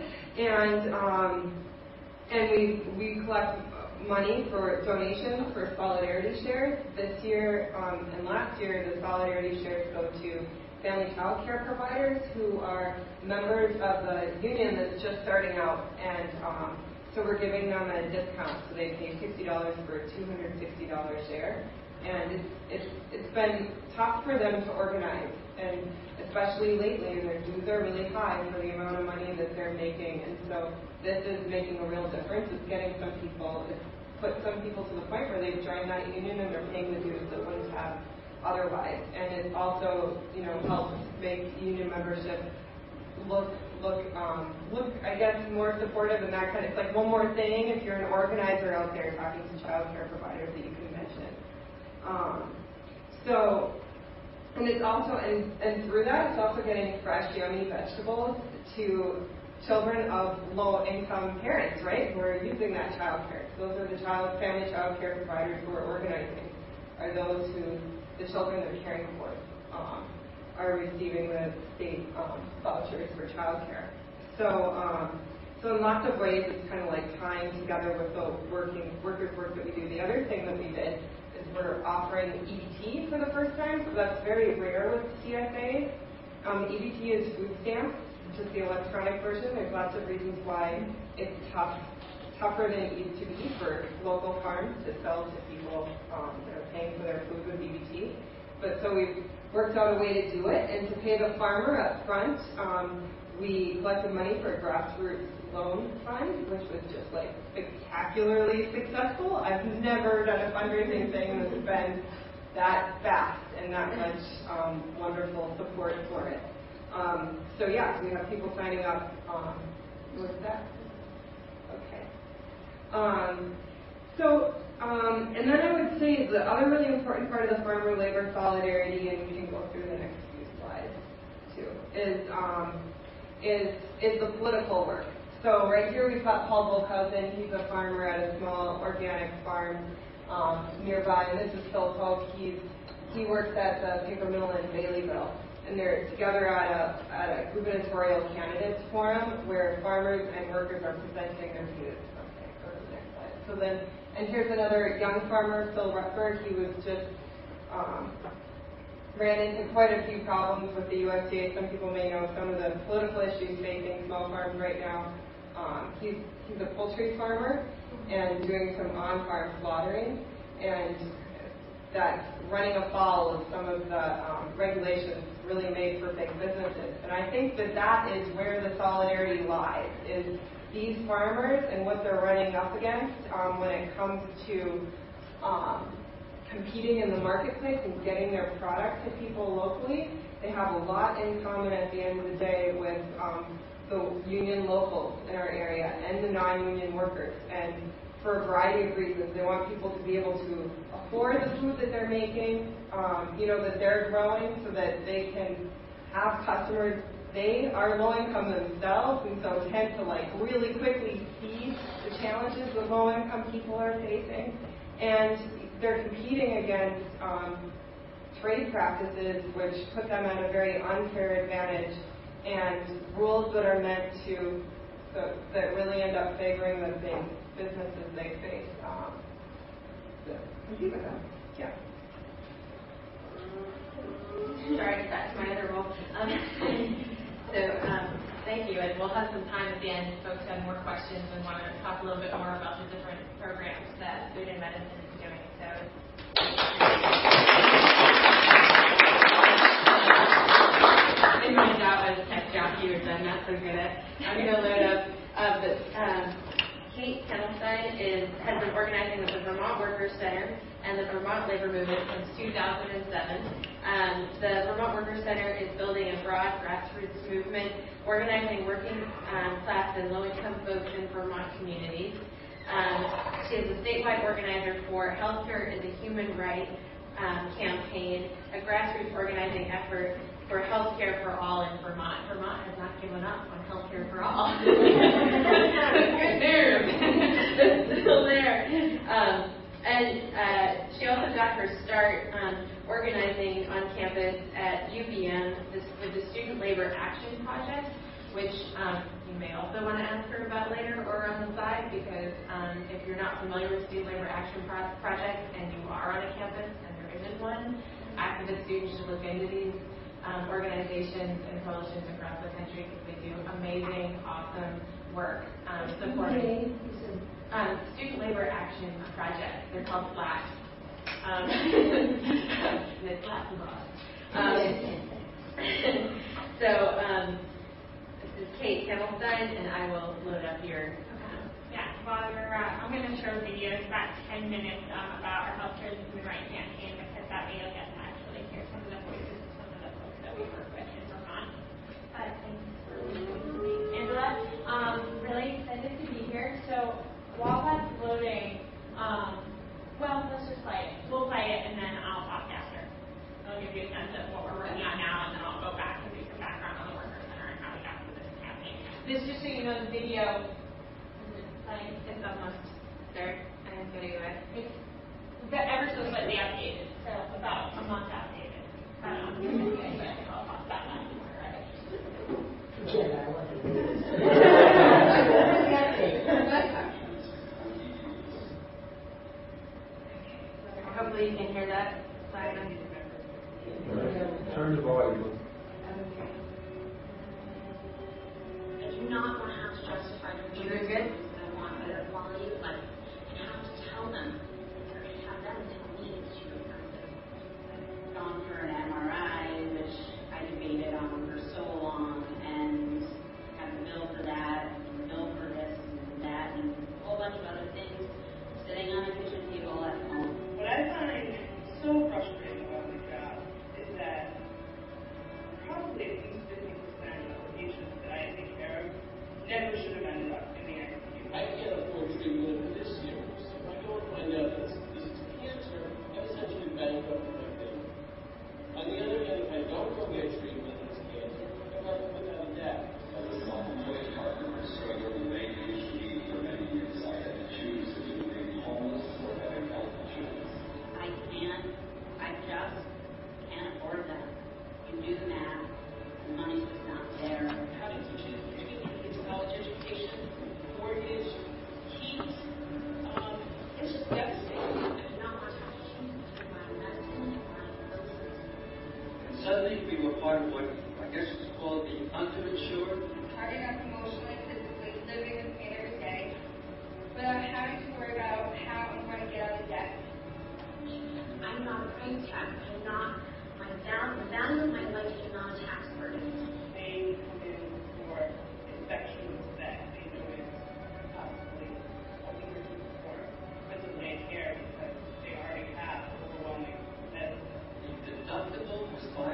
And we collect money for donations for Solidarity Shares. This year and last year, the Solidarity Shares go to family child care providers who are members of the union that's just starting out. And so we're giving them a discount, so they pay $60 for a $260 share. And it's been tough for them to organize, and especially lately, their dues are really high for the amount of money that they're making. And so this is making a real difference. It's put some people to the point where they've joined that union and they're paying the dues that wouldn't have otherwise. And it also, helps make union membership look, I guess, more supportive and that kind of. It's like one more thing if you're an organizer out there talking to child care providers that you can mention. And it's also, and through that, it's also getting fresh, yummy vegetables to children of low-income parents, right, who are using that child care. Those are the family child care providers who are organizing, are those who the children they're caring for are receiving the state vouchers for child care. So in lots of ways, it's kind of like tying together with the workers' work that we do. The other thing that we did is we're offering EBT for the first time, so that's very rare with CSA. EBT is food stamps, just the electronic version. There's lots of reasons why it's tougher than it used to be for local farms to sell to people that are paying for their food with EBT. But so we've worked out a way to do it, and to pay the farmer up front, we collected money for a grassroots loan fund, which was just like spectacularly successful. I've never done a fundraising thing that's been that fast and that much wonderful support for it. So we have people signing up. What's that? Okay. And then I would say the other really important part of the farmer labor solidarity, and we can go through the next few slides too, is the political work. So right here we've got Paul Volkhausen. He's a farmer at a small organic farm nearby, and this is Phil Pope. He works at the paper mill in Baileyville, and they're together at a gubernatorial candidates forum where farmers and workers are presenting their views. Okay, go to the next slide. So then, and here's another young farmer, Phil Rutberg. He was just ran into quite a few problems with the USDA. Some people may know some of the political issues facing small farms right now. He's a poultry farmer and doing some on-farm slaughtering, and that's running afoul of some of the regulations really made for big businesses. And I think that is where the solidarity lies, is these farmers and what they're running up against when it comes to competing in the marketplace and getting their product to people locally, they have a lot in common at the end of the day with the union locals in our area and the non-union workers. And for a variety of reasons, they want people to be able to afford the food that they're making, that they're growing, so that they can have customers. They are low income themselves, and so tend to really quickly see the challenges that low income people are facing. And they're competing against trade practices which put them at a very unfair advantage, and rules that are meant to, that really end up favoring the big businesses they face to compete with them. Yeah. Sorry, back to my other role. Thank you, and we'll have some time at the end if folks have more questions and want to talk a little bit more about the different programs that Food and Medicine is doing. So, in my job as a tech jockey, which I'm not so good at, I'm going to load up this. Kate Kentelstein has been organizing with the Vermont Workers Center and the Vermont Labor Movement since 2007. The Vermont Workers Center is building a broad grassroots movement, organizing working class and low-income folks in Vermont communities. She is a statewide organizer for Healthcare is a Human Right campaign, a grassroots organizing effort for healthcare for all in Vermont. Vermont has not given up on healthcare for all. Good news. It's still there. And she also got her start organizing on campus at UVM with the Student Labor Action Project, which you may also want to ask her about later or on the side, because if you're not familiar with Student Labor Action Project and you are on a campus and there isn't one, activist students should look into these organizations and coalitions across the country, because they do amazing, awesome work supporting Student Labor Action Project. They're called FLAG. And it's Latin law. This is Kate Kentelstein, and I will load up your. While you're, I'm going to show videos about 10 minutes about our Healthcare is a Human Right campaign, because that way you'll get to actually hear some of the voices of some of the folks that we work with in Vermont. Thanks for listening to me, Angela. Really excited to be here. So while that's loading, let's just play it. We'll play it, and then I'll talk after. I'll give you a sense of what we're working on now, and then I'll go back and do some background on the Worker Center and how we got to this campaign. This, just so you know, the video. It's almost there. I'm video it. It's ever so slightly outdated, so about a month outdated. I'll talk about that more. Jen, I want to do this. Hopefully you can hear that. Turn the volume. I do not want to have to justify the You're good? I want better quality of life. And I have to tell them, or have them tell me it's too expensive. I've gone for an MRI, which I debated on for so long, and have a bill for that, and a bill for this and that, and a whole bunch of other things sitting on a kitchen table at home. What I find so frustrating about my job is that probably at least 50% of the patients that I take care of never should have ended up in the ICU. I can't afford treatment this year, so if I go and find out this is cancer, I'm essentially bankrupt my family. On the other hand, if I don't go get treatment, it's cancer, I'm left without a debt. As a self-employed partner struggled with ADHD for many years, I had to choose between being homeless or having health insurance. I just can't afford that. You do the math, the money's just not there. Having to choose between your kids' college education, mortgage, heat, it's just devastating. I do not want to have to choose between my medicine and my doses. And suddenly we were part of what I guess is called the underinsured. Hard enough emotionally, physically, living with pain every day, without having to worry about how I'm going to get out of debt. I'm not a price tag. I'm not, the value of my life is not a tax burden. They come in for inspections that they know is possibly a week or two before, but delayed care because they already have overwhelming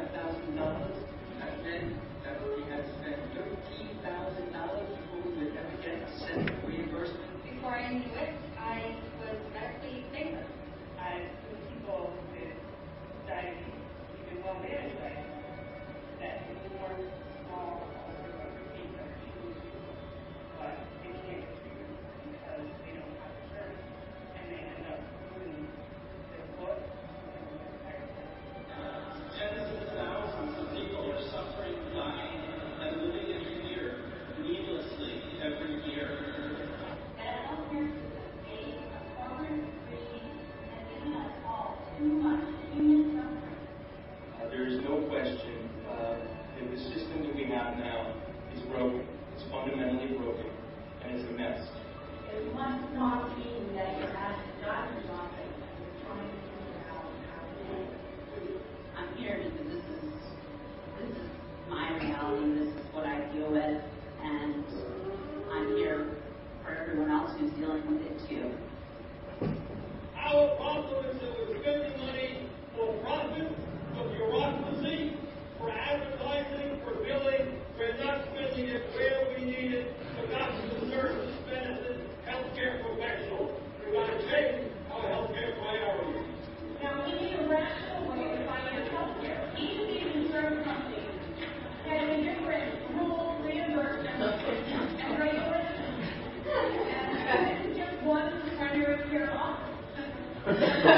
That meant that we had to spend $13,000 before we would ever get a cent of reimbursement. Before I knew it, I was medically bankrupt. As some people with diabetes, even well-managed diabetes, that more small also overtake their shoes, but they can't get treatment because they don't have insurance, and they end up losing their foot and their practice. Tens of thousands of people are suffering, dying, and living in fear needlessly every year. That healthcare system gave us corporate greed and given us all too much human suffering. There is no question that the system that we have now is broken. It's fundamentally broken, and it's a mess. It must not mean that you're at the doctor's office and you're trying to figure out how to do it. I'm here because this is my reality. This is what I deal with, and I'm here for everyone else who's dealing with it too. Our problem is that we're spending money for profit, for bureaucracy, for advertising, for billing. We're not spending it where we need it for doctors, nurses, medicine, healthcare professionals. We've got to change our healthcare priorities. Now, we need a rational way to finance healthcare. Each of these insurance companies has a different rules, reimbursement, and regulations. And this is just one primary care office. We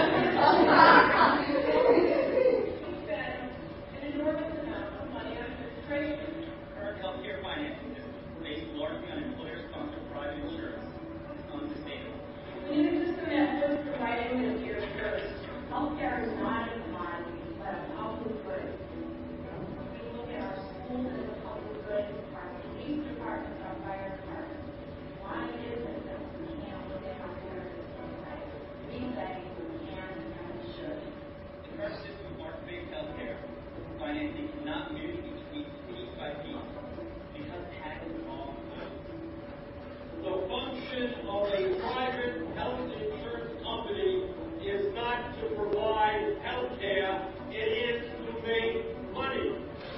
spend an enormous amount of money on administration. Current healthcare financing system, based largely on employer-sponsored private insurance, is unsustainable. We need a system that puts the right evidence here first. Healthcare is not a commodity, but a public good. We look at our schools as a public good, our police departments, our fire departments. Why is it that we can't look at healthcare as a right? We say we can and we should. The current system of market-based healthcare financing cannot merely be tweaked piece by piece because it has the wrong goals. The function of a private health insurance company is not to provide health care, it is to make money.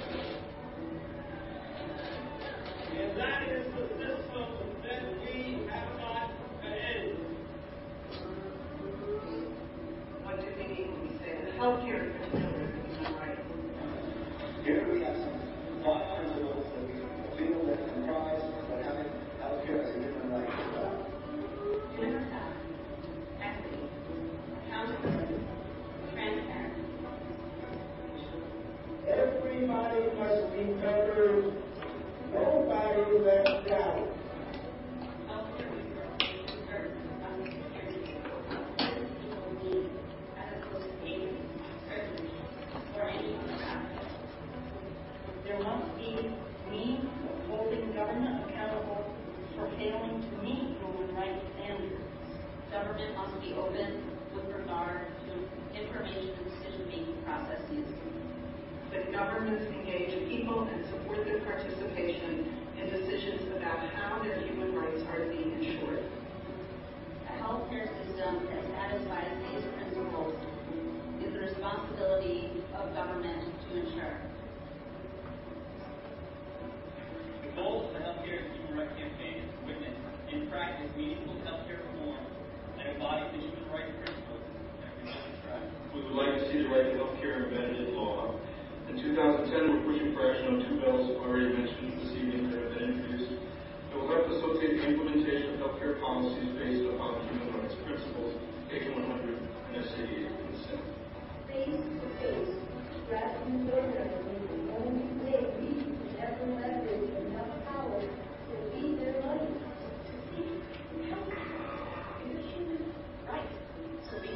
And that is the system that we have got to end. What do we need when we say that healthcare is human right? Here we have some thought principles that we feel that comprise what having healthcare as a human right is about. Universality, equity, accountability, transparency. Everybody must be covered, nobody left out. Healthcare resources and services must be distributed to people need as opposed to payments, privilege, or any other aspect. There must be means of holding government accountable for failing to meet human rights standards. Government must be open with regard to information and decision-making processes. That governments engage people and support their participation in decisions about how their human rights are being ensured. A healthcare system that satisfies these principles is the responsibility of government to ensure. The goal of the Healthcare and Human Rights Campaign is to witness, in practice, meaningful healthcare reform that embodies the human rights principles that we must track. We would like to see the right to health care embedded in law. In 2010, we're pushing for action on two bills already mentioned this evening that have been introduced that will help facilitate the implementation of healthcare policies based upon human rights principles, H100 and SAE consent. Face-to-face, rather than organizing, is the only way we can ever leverage enough power to feed their money. To seek help is a human right. So we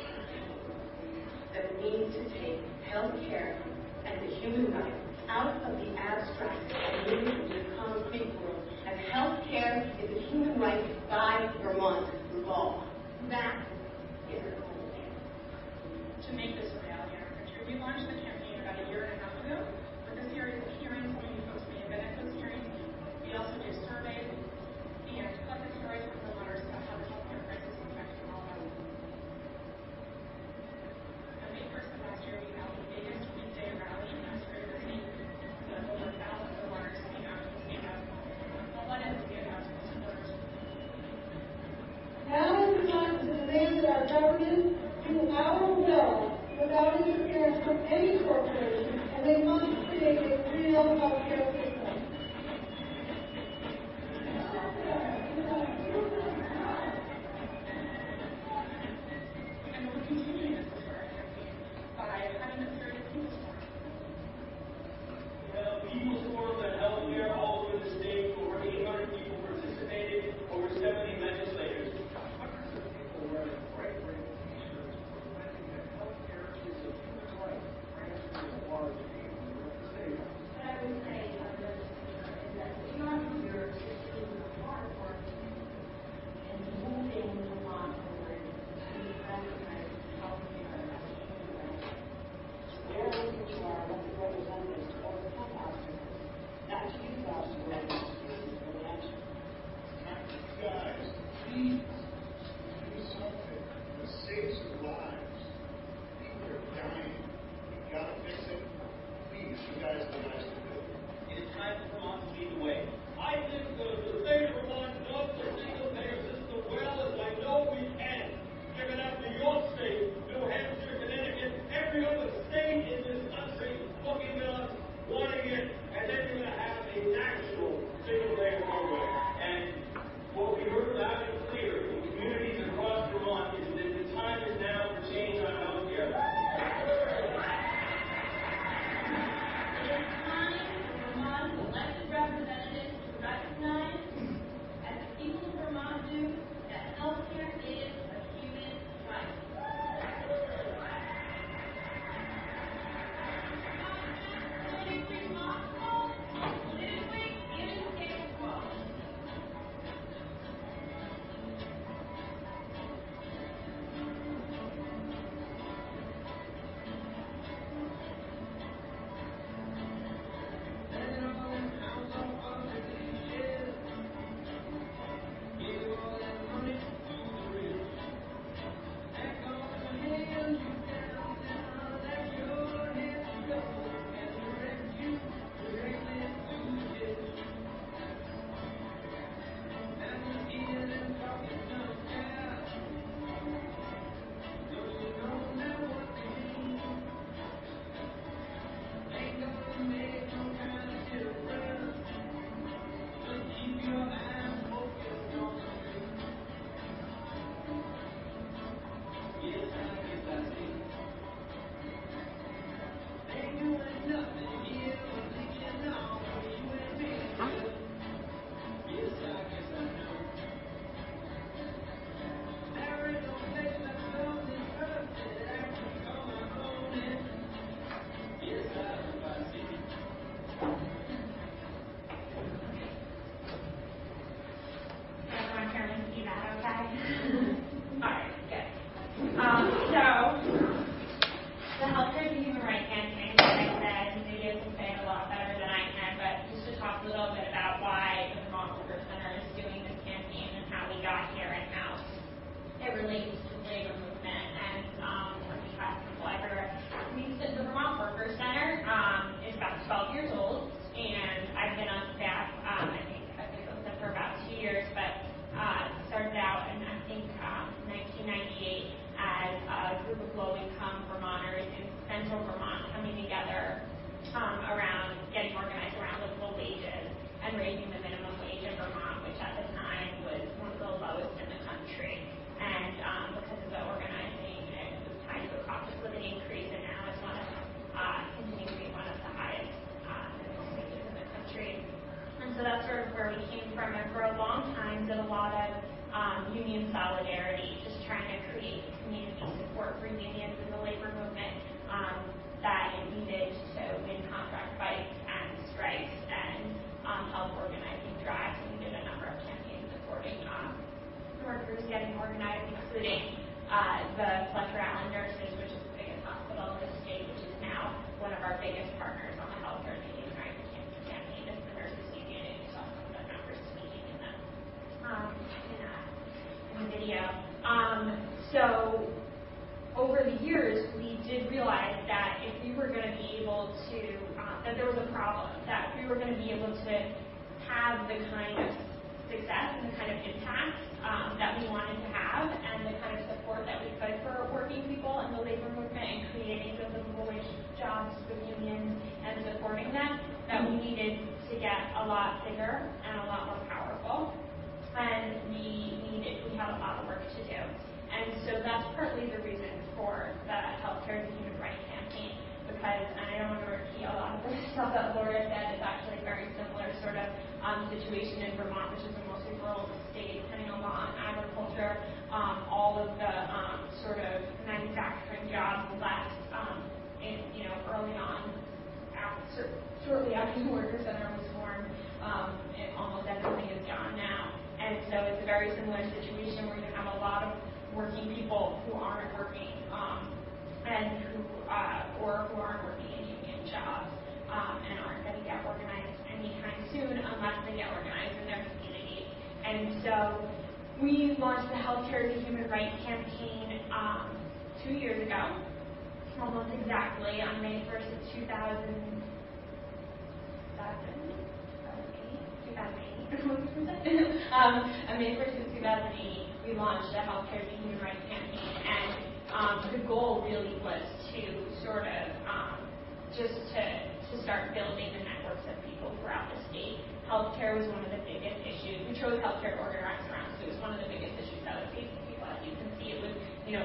that means to take health care and the human right out of the abstract and move it into the concrete world. And health care is a human right by Vermont law. That is a whole thing. To make this a reality in our country. We launched the campaign about a year and a half ago with a series of hearings. Some of you folks may have been at those hearings. We also do surveys and collected stories from homeowners about how the healthcare crisis is affecting all of us. On May 1st of last year, we held the biggest weekday rally in were going to be able to have the kind of success and the kind of impact that we wanted to have, and the kind of support that we could for working people in the labor movement and creating the livable wage jobs with unions and supporting them, that we needed to get a lot bigger and a lot more powerful. And we have a lot of work to do. And so that's partly the reason for the Healthcare as a Human Right campaign, because, and I don't want to repeat a lot of the stuff that Laura said, it's actually a very similar sort of situation in Vermont, which is a mostly rural state, depending on law and agriculture. All of the sort of manufacturing jobs left early on, shortly after the Worker Center was formed. Almost everything is gone now. And so it's a very similar situation where you have a lot of working people who aren't working and who aren't working in union jobs and aren't going to get organized anytime soon unless they get organized in their community. And so we launched the Healthcare as a Human Right campaign 2 years ago, almost exactly, on May 1st of 2008. On May 1st of 2008, we launched the Healthcare as a Human Right campaign, and the goal really was to sort of to start building the networks of people throughout the state. Healthcare was one of the biggest issues. We chose healthcare to organize around, so it was one of the biggest issues that was facing people. As you can see, it was,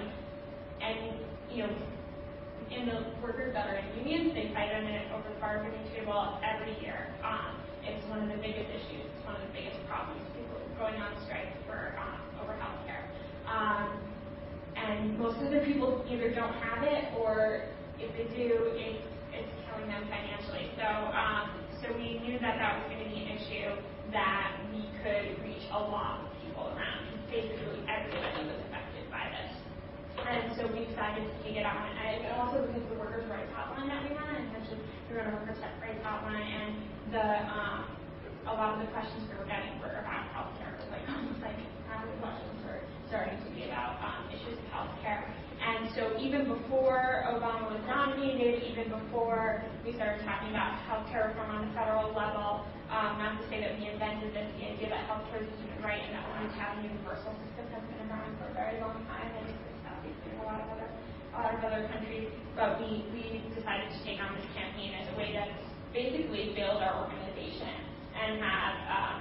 in the workers that are in unions, they fight on it over the bargaining table every year. It's one of the biggest issues. It's one of the biggest problems. People going on strike for over healthcare. And most of the people either don't have it, or if they do, it's killing them financially. So we knew that was going to be an issue that we could reach a lot of people around. Basically, everybody was affected by this. And so we decided to take it on. And also because the workers' rights hotline that we run, and essentially we run a workers' rights hotline, and a lot of the questions we were getting were about healthcare. It was almost like half the questions were starting to be about issues of healthcare. And so even before Obama was nominated, even before we started talking about healthcare reform on the federal level, not to say that we invented this, the idea that healthcare is a human right and that we need to have a universal system has been around for a very long time, and it's obviously in a lot of other countries. But we decided to take on this campaign as a way to basically build our organization and have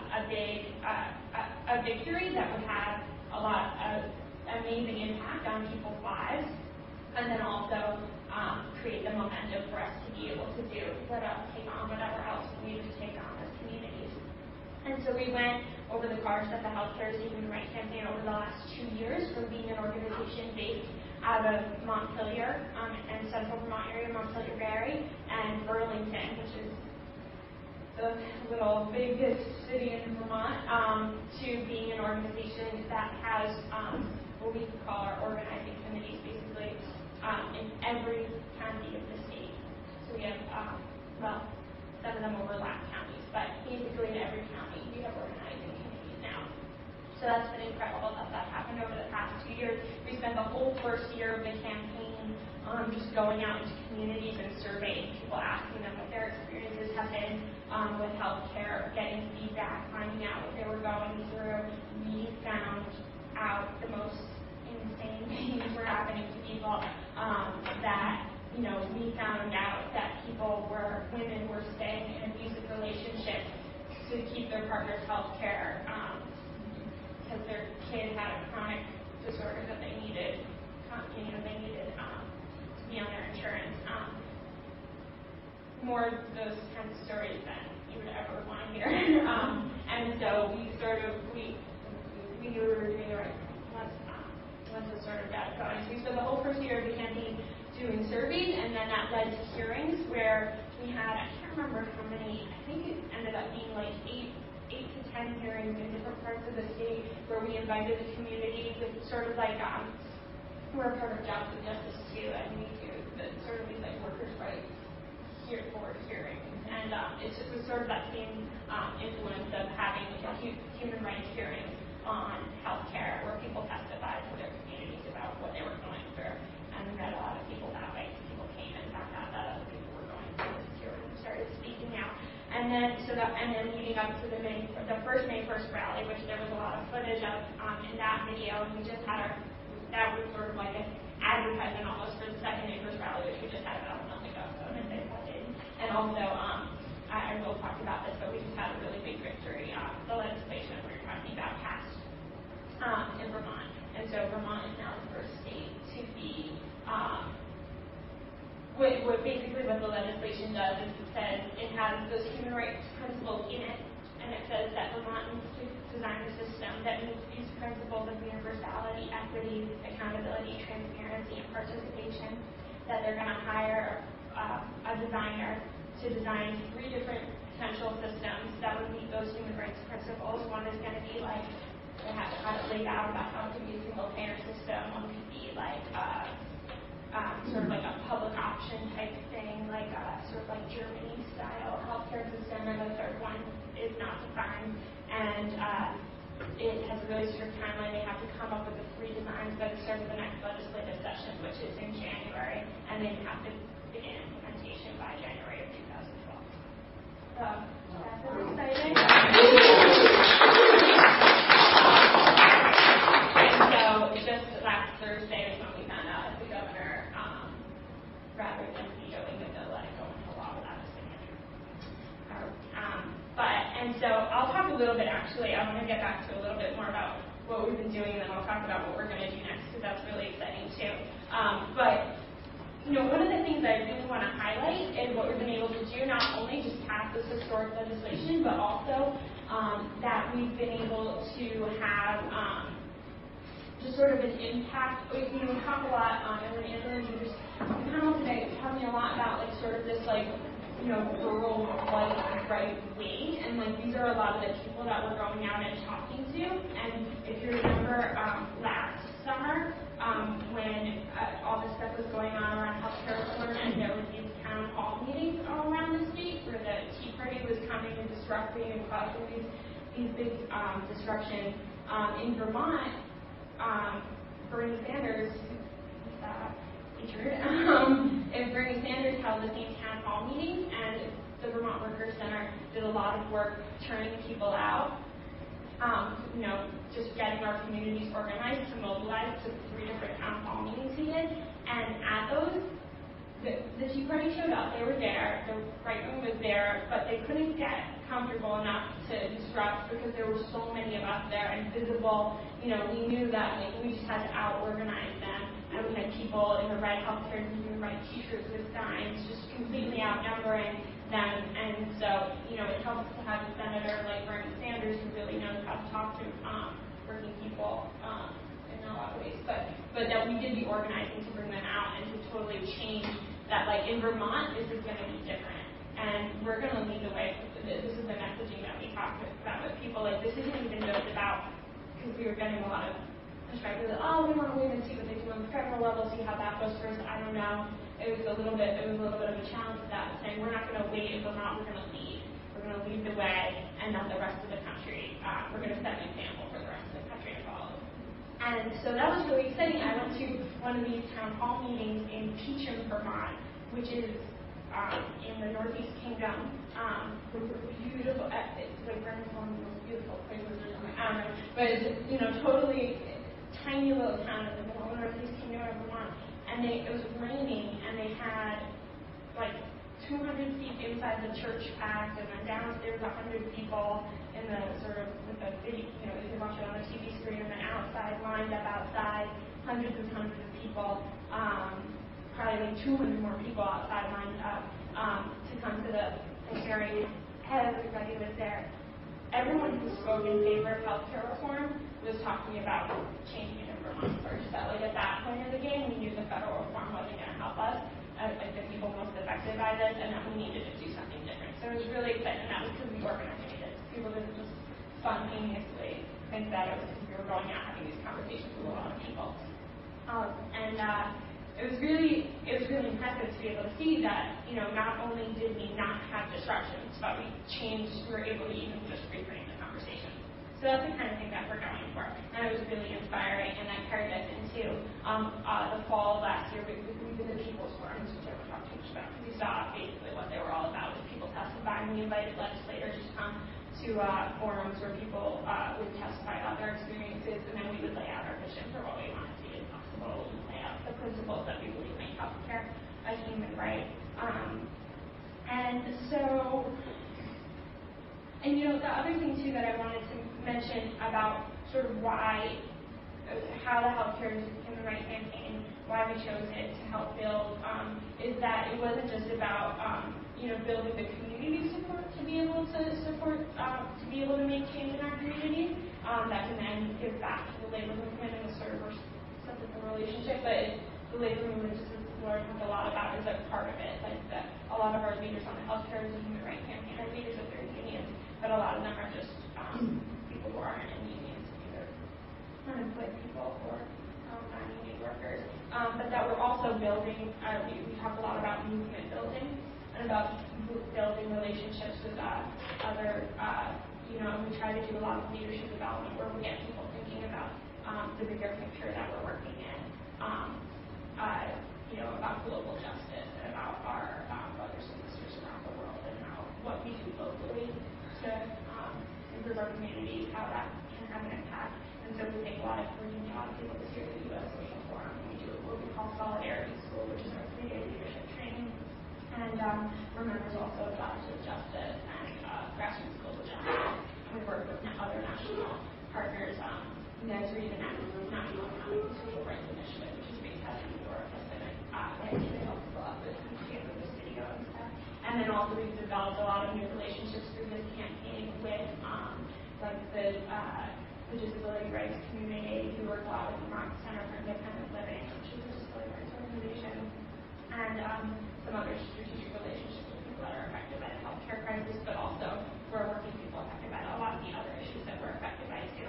a victory that would have a lot of amazing impact on people's lives, and then also create the momentum for us to be able to take on whatever else we need to take on as communities. And so we went over the course of the Healthcare as a Human Right campaign over the last 2 years from being an organization based out of Montpelier and central Vermont area, Montpelier Barre, and Burlington, which is the little biggest city in Vermont, to being an organization that has what we call our organizing committees, basically in every county of the state. So we have, some of them overlap counties, but basically in every county we have organizing committees now. So that's been incredible that happened over the past 2 years. We spent the whole first year of the campaign just going out into communities and surveying people, asking them what their experiences have been with healthcare, getting feedback, finding out what they were going through. We found out the most insane things were happening to people, that we found out that women were staying in abusive relationships to keep their partner's health care because their kid had a chronic disorder that they needed to be on their insurance. More of those kinds of stories than you would ever want to hear. And so we knew we were doing the right thing once it sort of got going. So we spent the whole first year of the campaign doing surveys, and then that led to hearings where we had, I can't remember how many, I think it ended up being like 8 to 10 hearings in different parts of the state where we invited the community with sort of like, we're a part of Jobs with Justice too, and we do sort of these like workers' rights hearings. And it was sort of that same influence of having human rights hearings on healthcare where people testified to their communities about what they were going through. And we met a lot of people that way. People came and found out that other people were going through this too and started speaking out. And and then leading up to the first May 1st rally, which there was a lot of footage of in that video, and we just had that was sort of like an advertisement almost for the second May 1st rally, which we just had about a month ago. So I'm excited about it. And also, I will talk about this, but we just had a really big victory. The legislation we were talking about passed in Vermont, and so Vermont is now the first state to be. What the legislation does is it says it has those human rights principles in it, and it says that Vermont needs to design a system that meets these principles of universality, equity, accountability, transparency, and participation. That they're going to hire a designer to design 3 different potential systems that would meet those human rights principles. One is going to be like they have it laid out about how it could be a single-payer system. One could be like sort of like a public option type thing, like sort of like Germany-style healthcare system, and the third one is not defined, and it has a really strict timeline. They have to come up with the 3 designs by the start of the next legislative session, which is in January, and they have to begin implementation by January of 2012. So that's really exciting. And so just last Thursday was when we found out that the governor, rather than vetoing it, they'll let it go into law without a signature. And so I'll talk a little bit, actually. I want to get back to a little bit more about what we've been doing, and then I'll talk about what we're going to do next, because that's really exciting too. But one of the things I really want to highlight is what we've been able to do, not only just pass this historic legislation, but also that we've been able to have just sort of an impact. We talk a lot, and when Angela and just the panel today taught me a lot about like sort of this like rural white right wing, and like these are a lot of the people that we're going out and talking to. And if you remember last summer when all this stuff was going on around healthcare reform, and there were these town hall meetings all around the state where the Tea Party was coming and disrupting and causing these big disruptions in Vermont. Bernie Sanders featured. If Bernie Sanders held the same town hall meetings, and the Vermont Workers Center did a lot of work turning people out, just getting our communities organized to mobilize to 3 different town hall meetings he did. And at those, the Tea Party showed up. They were there. The right wing was there, but they couldn't get comfortable enough to disrupt because there were so many of us there and visible. We knew that we just had to out-organize them, and we had people in the red healthcare and the red T-shirts with signs, just completely outnumbering them. And so, it helps to have a senator like Bernie Sanders who really knows how to talk to working people in a lot of ways. But that we did be organizing to bring them out and to totally change that. Like in Vermont, this is going to be different. And we're going to lead the way. This is the messaging that we talked about with people. Like, this isn't even just about, because we were getting a lot of perspective that, we want to wait and see what they do on the federal level, see how that goes first. I don't know. It was a little bit of a challenge with that, saying we're not going to wait in Vermont, we're going to lead. We're going to lead the way, and not the rest of the country. We're going to set an example for the rest of the country to follow. And so that was really exciting. I went to one of these town hall meetings in Peacham, Vermont, which is in the Northeast Kingdom. Beautiful. It's like one of the most beautiful places or something. I don't know. But it's, totally tiny little town in the middle of the Northeast Kingdom of Vermont. And it was raining, and they had like 200 seats inside the church packed, and then downstairs 100 people in the sort of with the big, you can watch it on the TV screen, and then outside, lined up outside, hundreds and hundreds of people. Probably like 200 more people outside lined up to come to the hearing. Everybody was there. Everyone who spoke in favor of healthcare reform was talking about changing it in Vermont first. That like at that point in the game, we knew the federal reform wasn't going to help us, like the people most affected by this, and that we needed to do something different. So it was really exciting. That was because we organized it. People didn't just spontaneously think that it was because we were going out having these conversations with a lot of people. It was really impressive to be able to see that, not only did we not have disruptions, but we were able to even just reframe the conversation. So that's the kind of thing that we're going for. And it was really inspiring, and that carried us into the fall of last year. We did the People's Forums, which I won't talk too much about, because you saw basically what they were all about, was people testifying. We invited legislators forums where people would testify about their experiences, and then we would lay out our vision for what we want to see as possible. We would lay out the principles that we believe make healthcare a human right. And the other thing too that I wanted to mention about sort of how the Healthcare is a Human Right campaign, why we chose it to help build, is that it wasn't just about building the community support to be able to support, to be able to make change in our community, that can then give back to the labor movement and the sort of reciprocal relationship. But the labor movement, just as Laura talked a lot about, is a part of it. Like that, a lot of our leaders on the Healthcare is a Human Right campaign are leaders of their unions, but a lot of them are just people who aren't in unions, either unemployed people or non-union workers. But that we're also building. We talk a lot about movement building and about building relationships with other. We try to do a lot of leadership development where we get people thinking about the bigger picture that we're working in. About global justice and about our brothers and sisters around the world and what we do locally to improve our communities, how that can have an impact. And so we're getting a lot of people this year to the U.S. Social Forum. We do what we call Solidarity School, which is our 3-day leadership training. And we're members also of Daughters of Justice and Grassroots Global Justice. And we work with other national partners. NESRI, the National Social Rights Initiative, which is based out of New York, has been they help us a lot with this video and stuff. And then also we've developed a lot of new relationships through this campaign with the disability rights community. We work a lot with the Vermont Center for Independent Living, which is a disability rights organization, and some other strategic relationships with people that are affected by the healthcare crisis, but also we're working with people affected by a lot of the other issues that we're affected by too.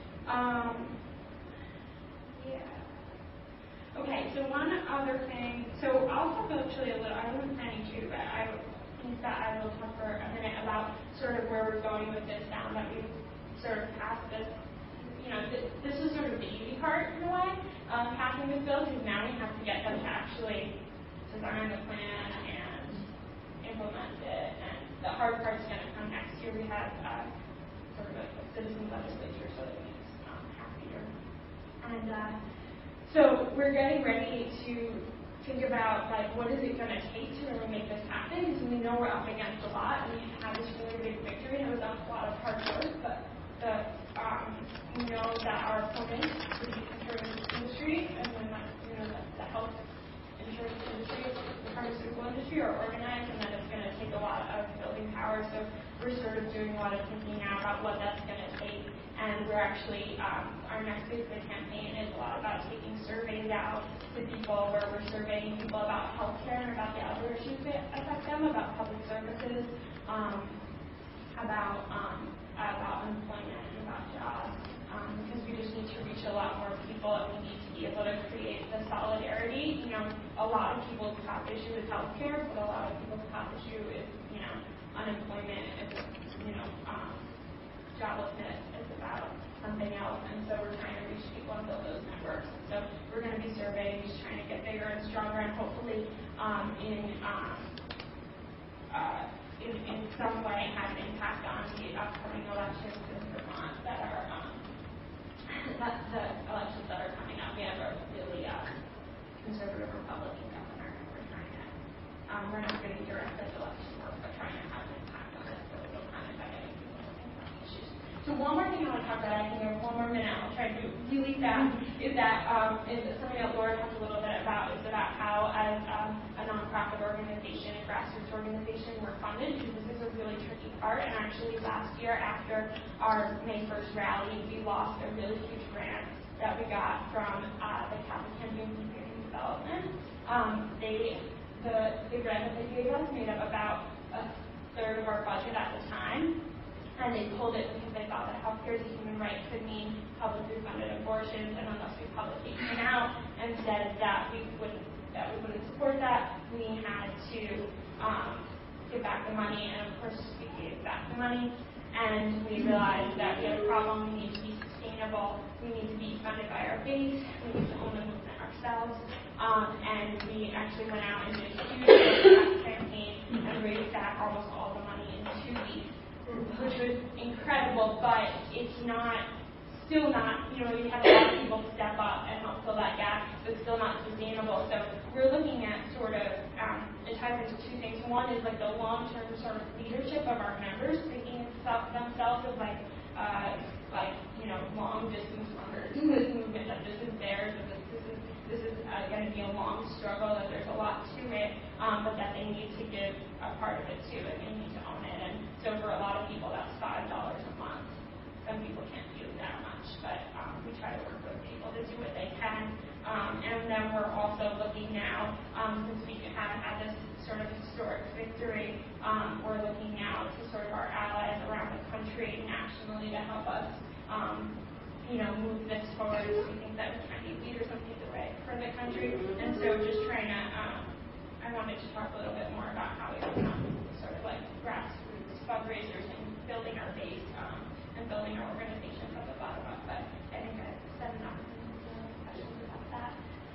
Okay, so one other thing, so I'll talk actually a little, I wasn't planning to, but I think that I will talk for a minute about sort of where we're going with this now that we've sort of passed this, this is sort of the easy part in a way, passing this bill, because now we have to get them to actually design the plan and implement it, and the hard part's going to come next year. We have sort of a citizen legislature, so it means half a year. And so we're getting ready to think about, what is it going to take to really make this happen? Because we know we're up against a lot, and we had this really big victory, and it was a lot of hard work, but we know that our opponents, the insurance industry, and then the health insurance industry, the pharmaceutical industry, are organized, and that it's going to take a lot of building power. So we're sort of doing a lot of thinking now about what that's going to take. And we're actually, our next phase of the campaign is a lot about taking surveys out to people where we're surveying people about healthcare and about the other issues that affect them, about public services, about unemployment and about jobs, because we just need to reach a lot more people, and we need to be able to create the solidarity. A lot of people's top issue is healthcare, but a lot of people's top issue is, unemployment, it's, joblessness, it's about something else, and so we're trying to reach people and build those networks. So we're going to be surveying, just trying to get bigger and stronger, and hopefully in some way have an impact on the upcoming elections in Vermont that are the elections that are coming up. We have a really conservative Republican governor, and we're trying to we're not getting direct election work, but trying to have an impact on this political climate by getting people to think about issues. So one more thing I want to talk about, I think I have one more minute, I'll try to do really fast, is something that Laura talked a little bit about, is about how as a nonprofit organization, a grassroots organization, we're funded, because this is a really tricky part. And actually last year, after our May 1st rally, we lost a really huge grant that we got from the Catholic Campaign for Community Development. The grant that they gave us made up about a third of our budget at the time, and they pulled it because they thought that healthcare as a human right could mean publicly funded abortions, and unless we publicly came out and said that we wouldn't support that, we had to give back the money, and of course we gave back the money, and we realized that we had a problem. We need to be sustainable, we need to be funded by our base, we need to own the movement ourselves, and we actually went out and did a huge campaign and raised back almost all the money in 2 weeks, which was critical, but it's still not, you have a lot of people step up and help fill that gap, but still not sustainable. So we're looking at sort of, it ties into two things. One is like the long-term sort of leadership of our members, thinking themselves as long distance runners in this movement, that this is theirs, and this is going to be a long struggle, that there's a lot to it, but that they need to give a part of it too, and they need to own it. And so for a lot of people, that's $5 a month. Some people can't do that much, but we try to work with people to do what they can. And then we're also looking now, since we haven't had this sort of historic victory, we're looking now to sort of our allies around the country nationally to help us, move this forward. We think that we can be leaders and lead the way for the country. And so just trying to, I wanted to talk a little bit more about how we become sort of like grassroots fundraisers and building our base and building our organization from the bottom up. But I think I've said enough. Questions about that?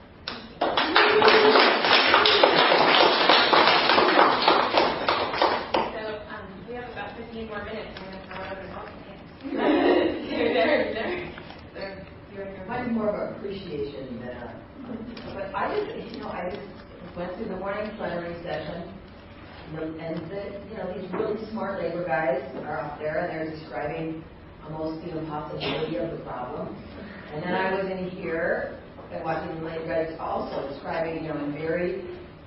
So we have about 15 more minutes, and then whatever else we can. Mine's more of an appreciation than but I just went through the morning plenary session, and these really smart labor guys are up there, and they're describing almost the impossibility of the problem. And then I was in here and watching the labor guys also describing, in very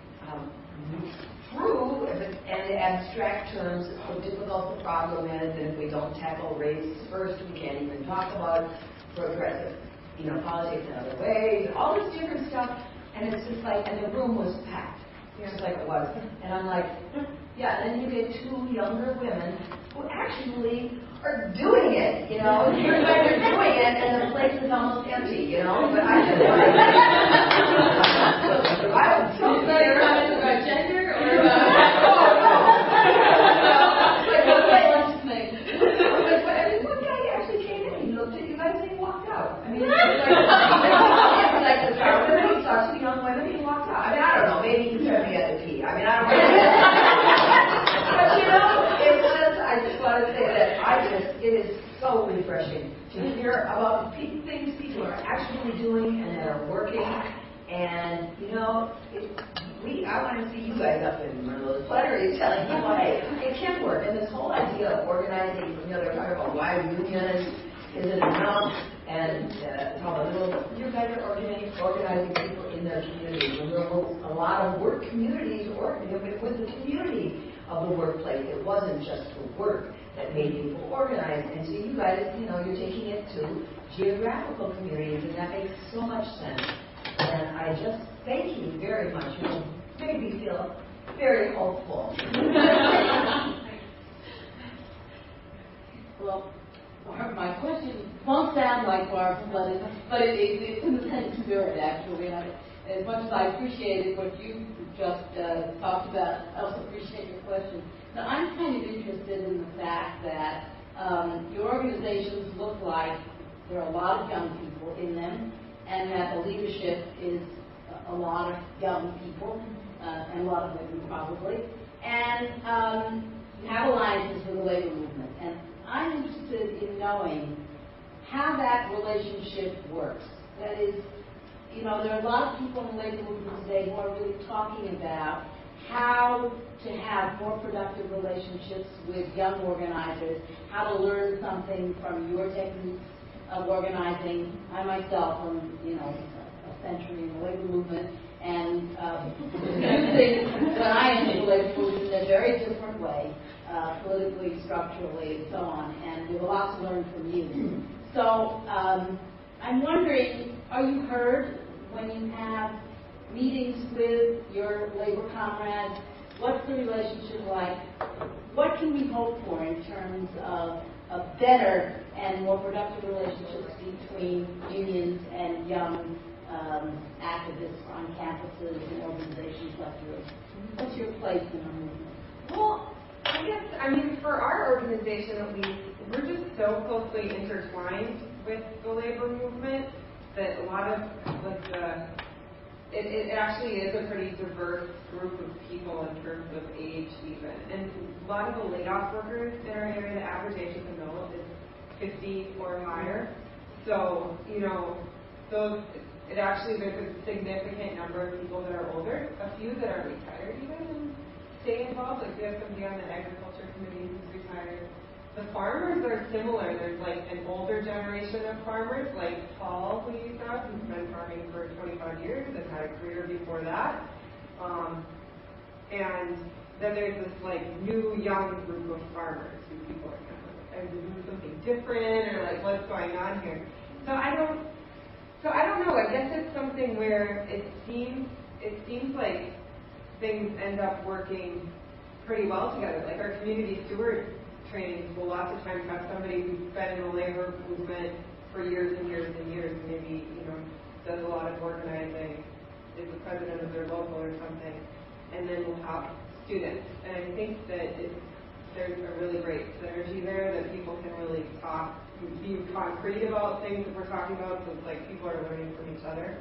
true and abstract terms how difficult the problem is, and if we don't tackle race first, we can't even talk about progressive, politics in other ways, all this different stuff. And it's just like, and the room was packed, just like it was. And I'm like, yeah, then you get two younger women who actually are doing it, you guys are doing it, and the place is almost empty, but I just like, I don't know. Comments about gender or about... One guy actually came in, he looked at you guys and he walked out. I mean, it's like the power women, he talked to the young women, he walked out. I mean, I don't know, maybe he said he had to pee. I mean, I don't know. But it's just, I just want to say that it is so refreshing to hear about the things people are actually doing and that are working. And, I want to see you guys up in one of those plenaries telling people, hey, it can work. And this whole idea of organizing, they're talking about why union isn't enough, and how you guys are organizing people in their communities. And there were a lot of work communities with the community of the workplace. It wasn't just the work that made people organize. And so you guys, you're taking it to geographical communities, and that makes so much sense. And I just thank you very much. You made me feel very hopeful. Well, my question won't sound like Barbara, but it's in the same spirit, actually. As much as I appreciated what you just talked about, I also appreciate your question. Now, I'm kind of interested in the fact that your organizations look like there are a lot of young people in them, and that the leadership is a lot of young people, and a lot of women probably. And you have alliances with the labor movement. And I'm interested in knowing how that relationship works. That is, there are a lot of people in the labor movement today who are really talking about how to have more productive relationships with young organizers, how to learn something from your techniques of organizing. I myself am, a century in the labor movement, and using when I entered the labor movement in a very different way, politically, structurally, and so on. And we have a lot to learn from you. So I'm wondering, are you heard when you have meetings with your labor comrades? What's the relationship like? What can we hope for in terms of better and more productive relationships between unions and young activists on campuses and organizations like yours? What's your place in our movement? Well, I guess, for our organization at least, we're just so closely intertwined with the labor movement that a lot of, it actually is a pretty diverse group of people in terms of age even. And a lot of the laid-off workers in our area, the average age of the mill is 50 or higher. So, you know, those, it actually, there's a significant number of people that are older, a few that are retired even, and stay involved. Like, we have somebody on the agriculture committee who's retired. The farmers are similar. There's like an older generation of farmers, like Paul, who you saw, who's been farming for 25 years and had a career before that. And then there's this like new young group of farmers who people are kind of like, are we doing something different, or like what's going on here? So I don't know. I guess it's something where it seems like things end up working pretty well together. Like our community steward trainings will lots of times have somebody who's been in the labor movement for years and years and years, maybe, you know, does a lot of organizing, is the president of their local or something, and then we'll have students. And I think that there's a really great synergy there, that people can really talk, be concrete about things that we're talking about, so it's like people are learning from each other,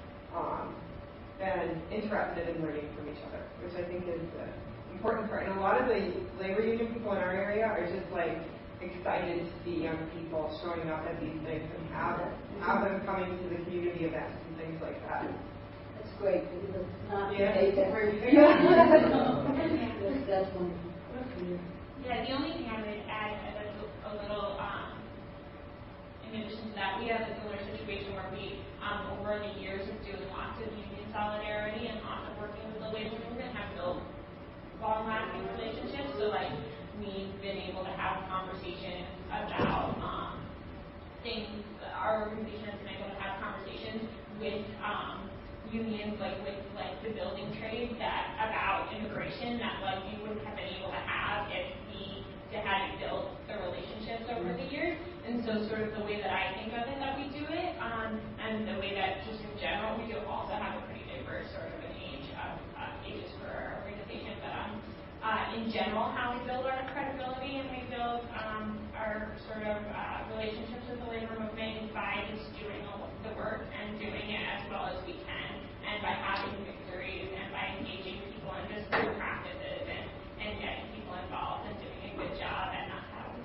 and interested in learning from each other, which I think is important part. And a lot of the labor union people in our area are just like excited to see young people showing up at these things and have them coming to the community events and things like that. That's great, because it's not Yeah. the case everywhere. That's wonderful. Yeah, the only thing I would add as a little, in addition to that, we have a similar situation where we, over the years of doing lots of union solidarity and lots of working with the labor movement, have built long-lasting relationships. So, like, we've been able to have conversations about things. Our organization has been able to have conversations with unions, like with the building trade, that about immigration that like we wouldn't have been able to have if we hadn't built the relationships over the years. And so, sort of the way that I think of it that we do it, and the way that just in general we do also have a pretty diverse sort of an ages for our organization, but in general, how we build our credibility and we build our sort of relationships with the labor movement is by just doing the work and doing it as well as we can, and by having victories and by engaging people in just good practices and getting people involved and doing a good job and not having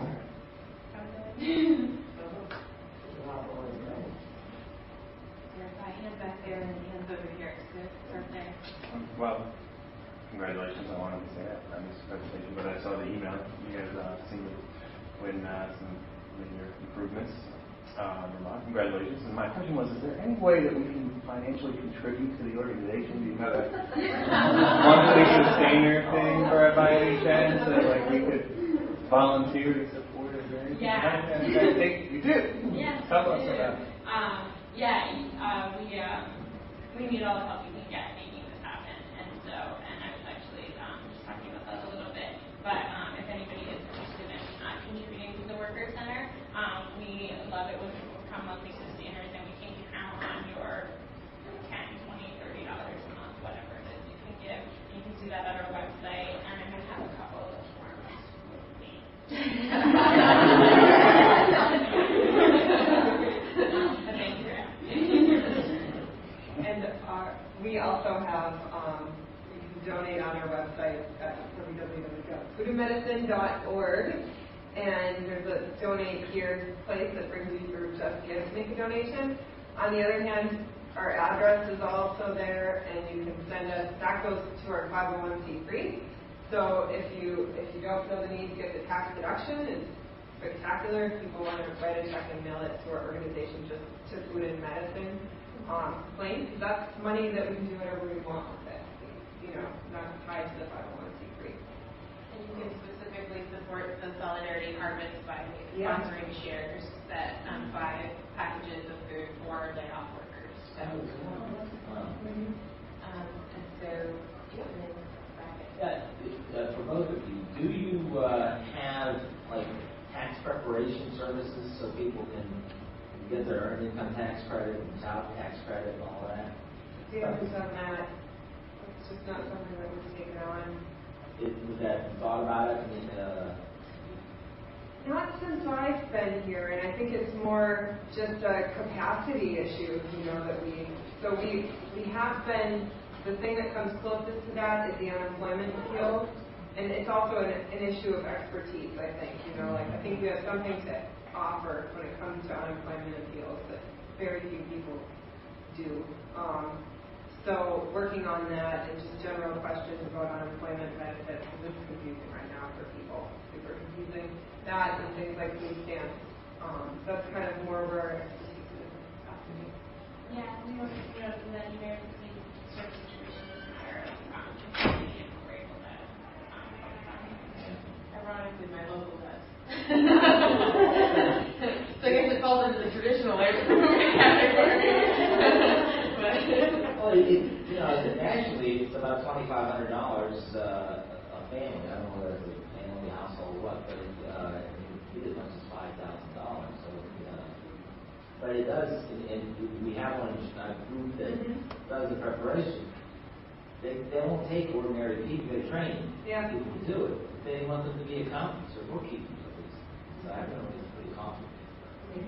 hands back there and hands over here. Start there. Well, congratulations. I wanted to say that on this presentation, but I saw the email. You guys seem to win some major improvements. Congratulations. And my question was, is there any way that we can financially contribute to the organization? Do you have a monthly sustainer thing by any chance that like we could volunteer to support or anything? Yeah. I think you do. Yeah. Tell us about it. We need all the help we can get making this happen, and I was actually just talking about that a little bit. But if anybody is interested in contributing to the Worker Center, we love it when people become monthly sustainers, and we can count on your $10, $20, $30 a month, whatever it is you can give. You can see that at our website, and I'm going to have a couple of those forms with me. And we also have, you can donate on our website at www.foodandmedicine.org, and there's a donate here place that brings you through Just Give to make a donation. On the other hand, our address is also there, and you can send us, that goes to our 501c3. So if you don't feel the need to get the tax deduction, it's spectacular. If people want to write a check and mail it to our organization, just to Food and Medicine. Claim, because that's money that we can do whatever we want with it, you know, not tied to the 501c3. And you can specifically support the Solidarity Harvest by sponsoring shares that buy packages of food for laid-off workers. So, for both of you, do you have like tax preparation services so people can get their earned income tax credit and child tax credit and all that? We haven't done that. It's just not something that we've taken on. Was that thought about it? I mean, not since I've been here, and I think it's more just a capacity issue, you know, that we have been, the thing that comes closest to that is the unemployment appeal, and it's also an issue of expertise, I think, you know, like I think we have something to offer when it comes to unemployment appeals that very few people do. So working on that and just general questions about unemployment benefits, because it's confusing right now for people, super confusing. That and things like food stamps. That's kind of more where our expertise is. Yeah, we were that anywhere between certain situations where we're able to ironically my local does. So I guess it falls into the traditional labor category. Well, nationally, it's about $2,500 a family. I don't know whether it's a family, household, or what, but it can be as much as $5,000. So, but it does, and we have one group that does the preparation. They won't take ordinary people. They train people to do it. They want them to be accountants or bookkeepers at least. So I don't know, it's pretty complicated.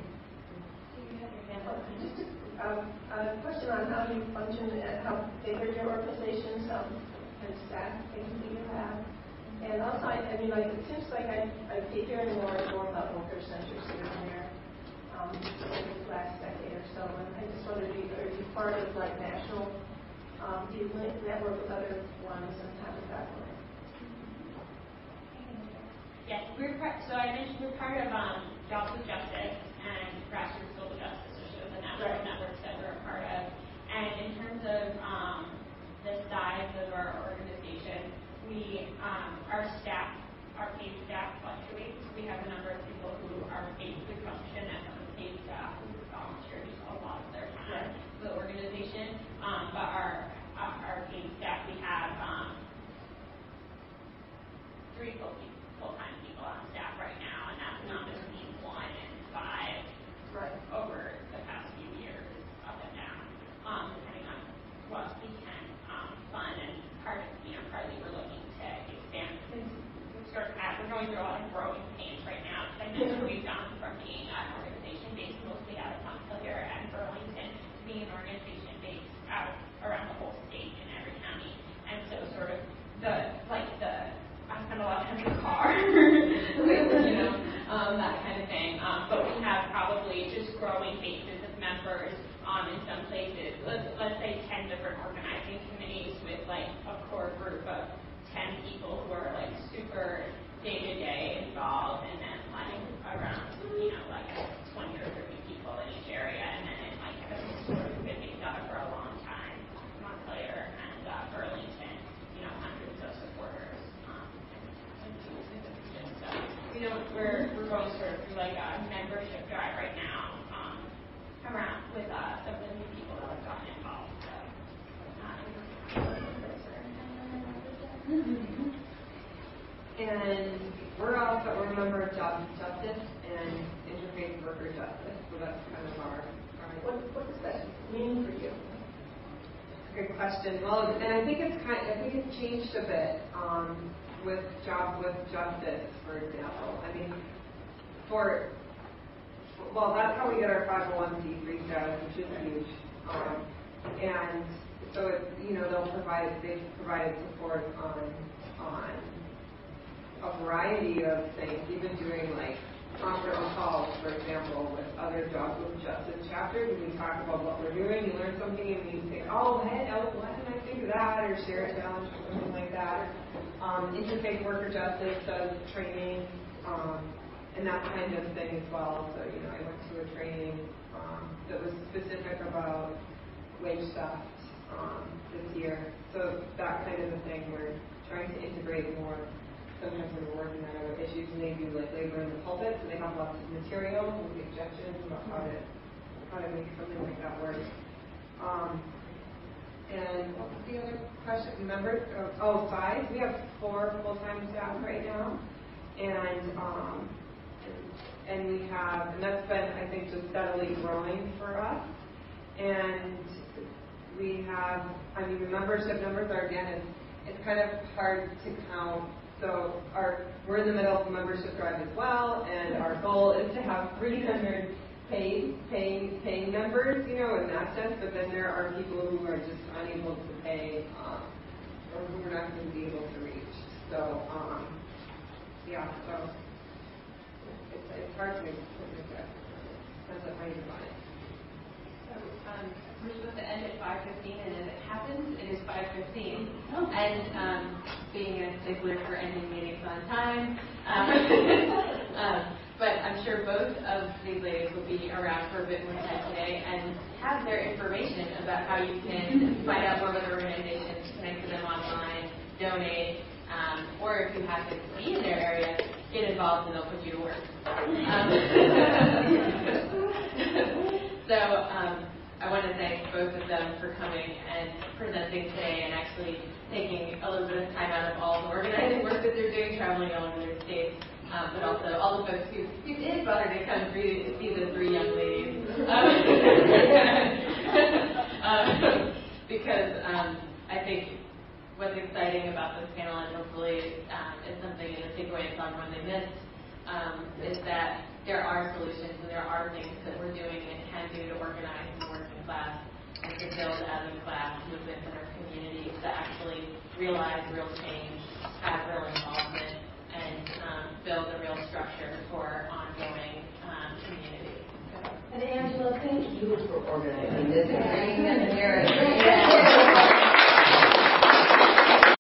A question on how you function and how big are your organizations and staff things that you have. And also, I mean, like, it seems like I keep hearing more and more about worker-centered here and there in the last decade or so. And I just wondered, are you part of, like, national, do you network with other ones, and how does that work? Yes, so I mentioned we're part of Jobs with Justice and Grassroots Social Justice, which are the national networks that we're a part of. And in terms of the size of our organization, our staff, our paid staff fluctuates. We have a number of people who are paid to function as unpaid staff who volunteer just a lot of their time for the organization. But our paid staff, we have 3 full-time people on staff right now, and that's not between 1 and 5 over the past few years, up and down, depending on what we can fund. And partly we're looking to expand. We're going through a lot of growing pains right now. I mentioned we've gone from being an organization based mostly out of Montpelier and Burlington to being an organization based out around the whole state in every county. And so sort of I spend a lot of time in the car, that kind of thing. But we have probably just growing bases of members in some places. Let's say 10 different organizing committees with like a core group of 10 people who are like super day-to-day involved, and then like around 20 or 30 people in each area, and then it like has sort of been made up for a long time. Montpelier and Burlington, hundreds of supporters. So we're going sort of through like a membership drive right now around with some of the new people that have gotten involved. And we're a member of Jobs with Justice and Interfaith Worker Justice. So that's kind of our what does that mean for you? Good question. Well, and I think it's changed a bit with Jobs with Justice, for example. I mean, that's how we get our 501c3 status, which is huge. And so they've provided support on a variety of things, even doing like conference calls, for example, with other Jobs with Justice chapters, and we talk about what we're doing, you learn something, and you say, why didn't I think of that, or share a challenge or something like that. Interfaith Worker Justice does training, and that kind of thing as well. So, I went to a training that was specific about wage theft this year. So that kind of a thing, we're trying to integrate more. Sometimes when we're working on other issues, and they do like labor in the pulpit, so they have lots of material and suggestions about how to make something like that work. And what was the other question? Remember? Size. We have 4 full-time staff right now, and we have, and that's been, I think, just steadily growing for us. And we have, the membership numbers are, again, it's kind of hard to count. So we're in the middle of the membership drive as well, and our goal is to have 300 paying members, in that sense. But then there are people who are just unable to pay, or who we're not going to be able to reach. So, it's hard to put into a sense of how you define it. So, we're supposed to end at 5:15, and as it happens, it is 5:15. And being a stickler for ending meetings on time, but I'm sure both of these ladies will be around for a bit more time today and have their information about how you can find out more about the organizations, connect to them online, donate, or if you happen to be in their area, get involved and they'll put you to work. So I want to thank both of them for coming and presenting today and actually taking a little bit of time out of all the organizing work that they're doing, traveling all over the states, but also all the folks who did bother to come see the three young ladies. Because I think what's exciting about this panel, and hopefully is something in the takeaway from when they missed, is that there are solutions and there are things that we're doing and can do to organize the working class and to build as a class movements in our communities that actually realize real change, have real involvement, and build a real structure for ongoing community. And Angela, thank you for organizing this and bringing them here.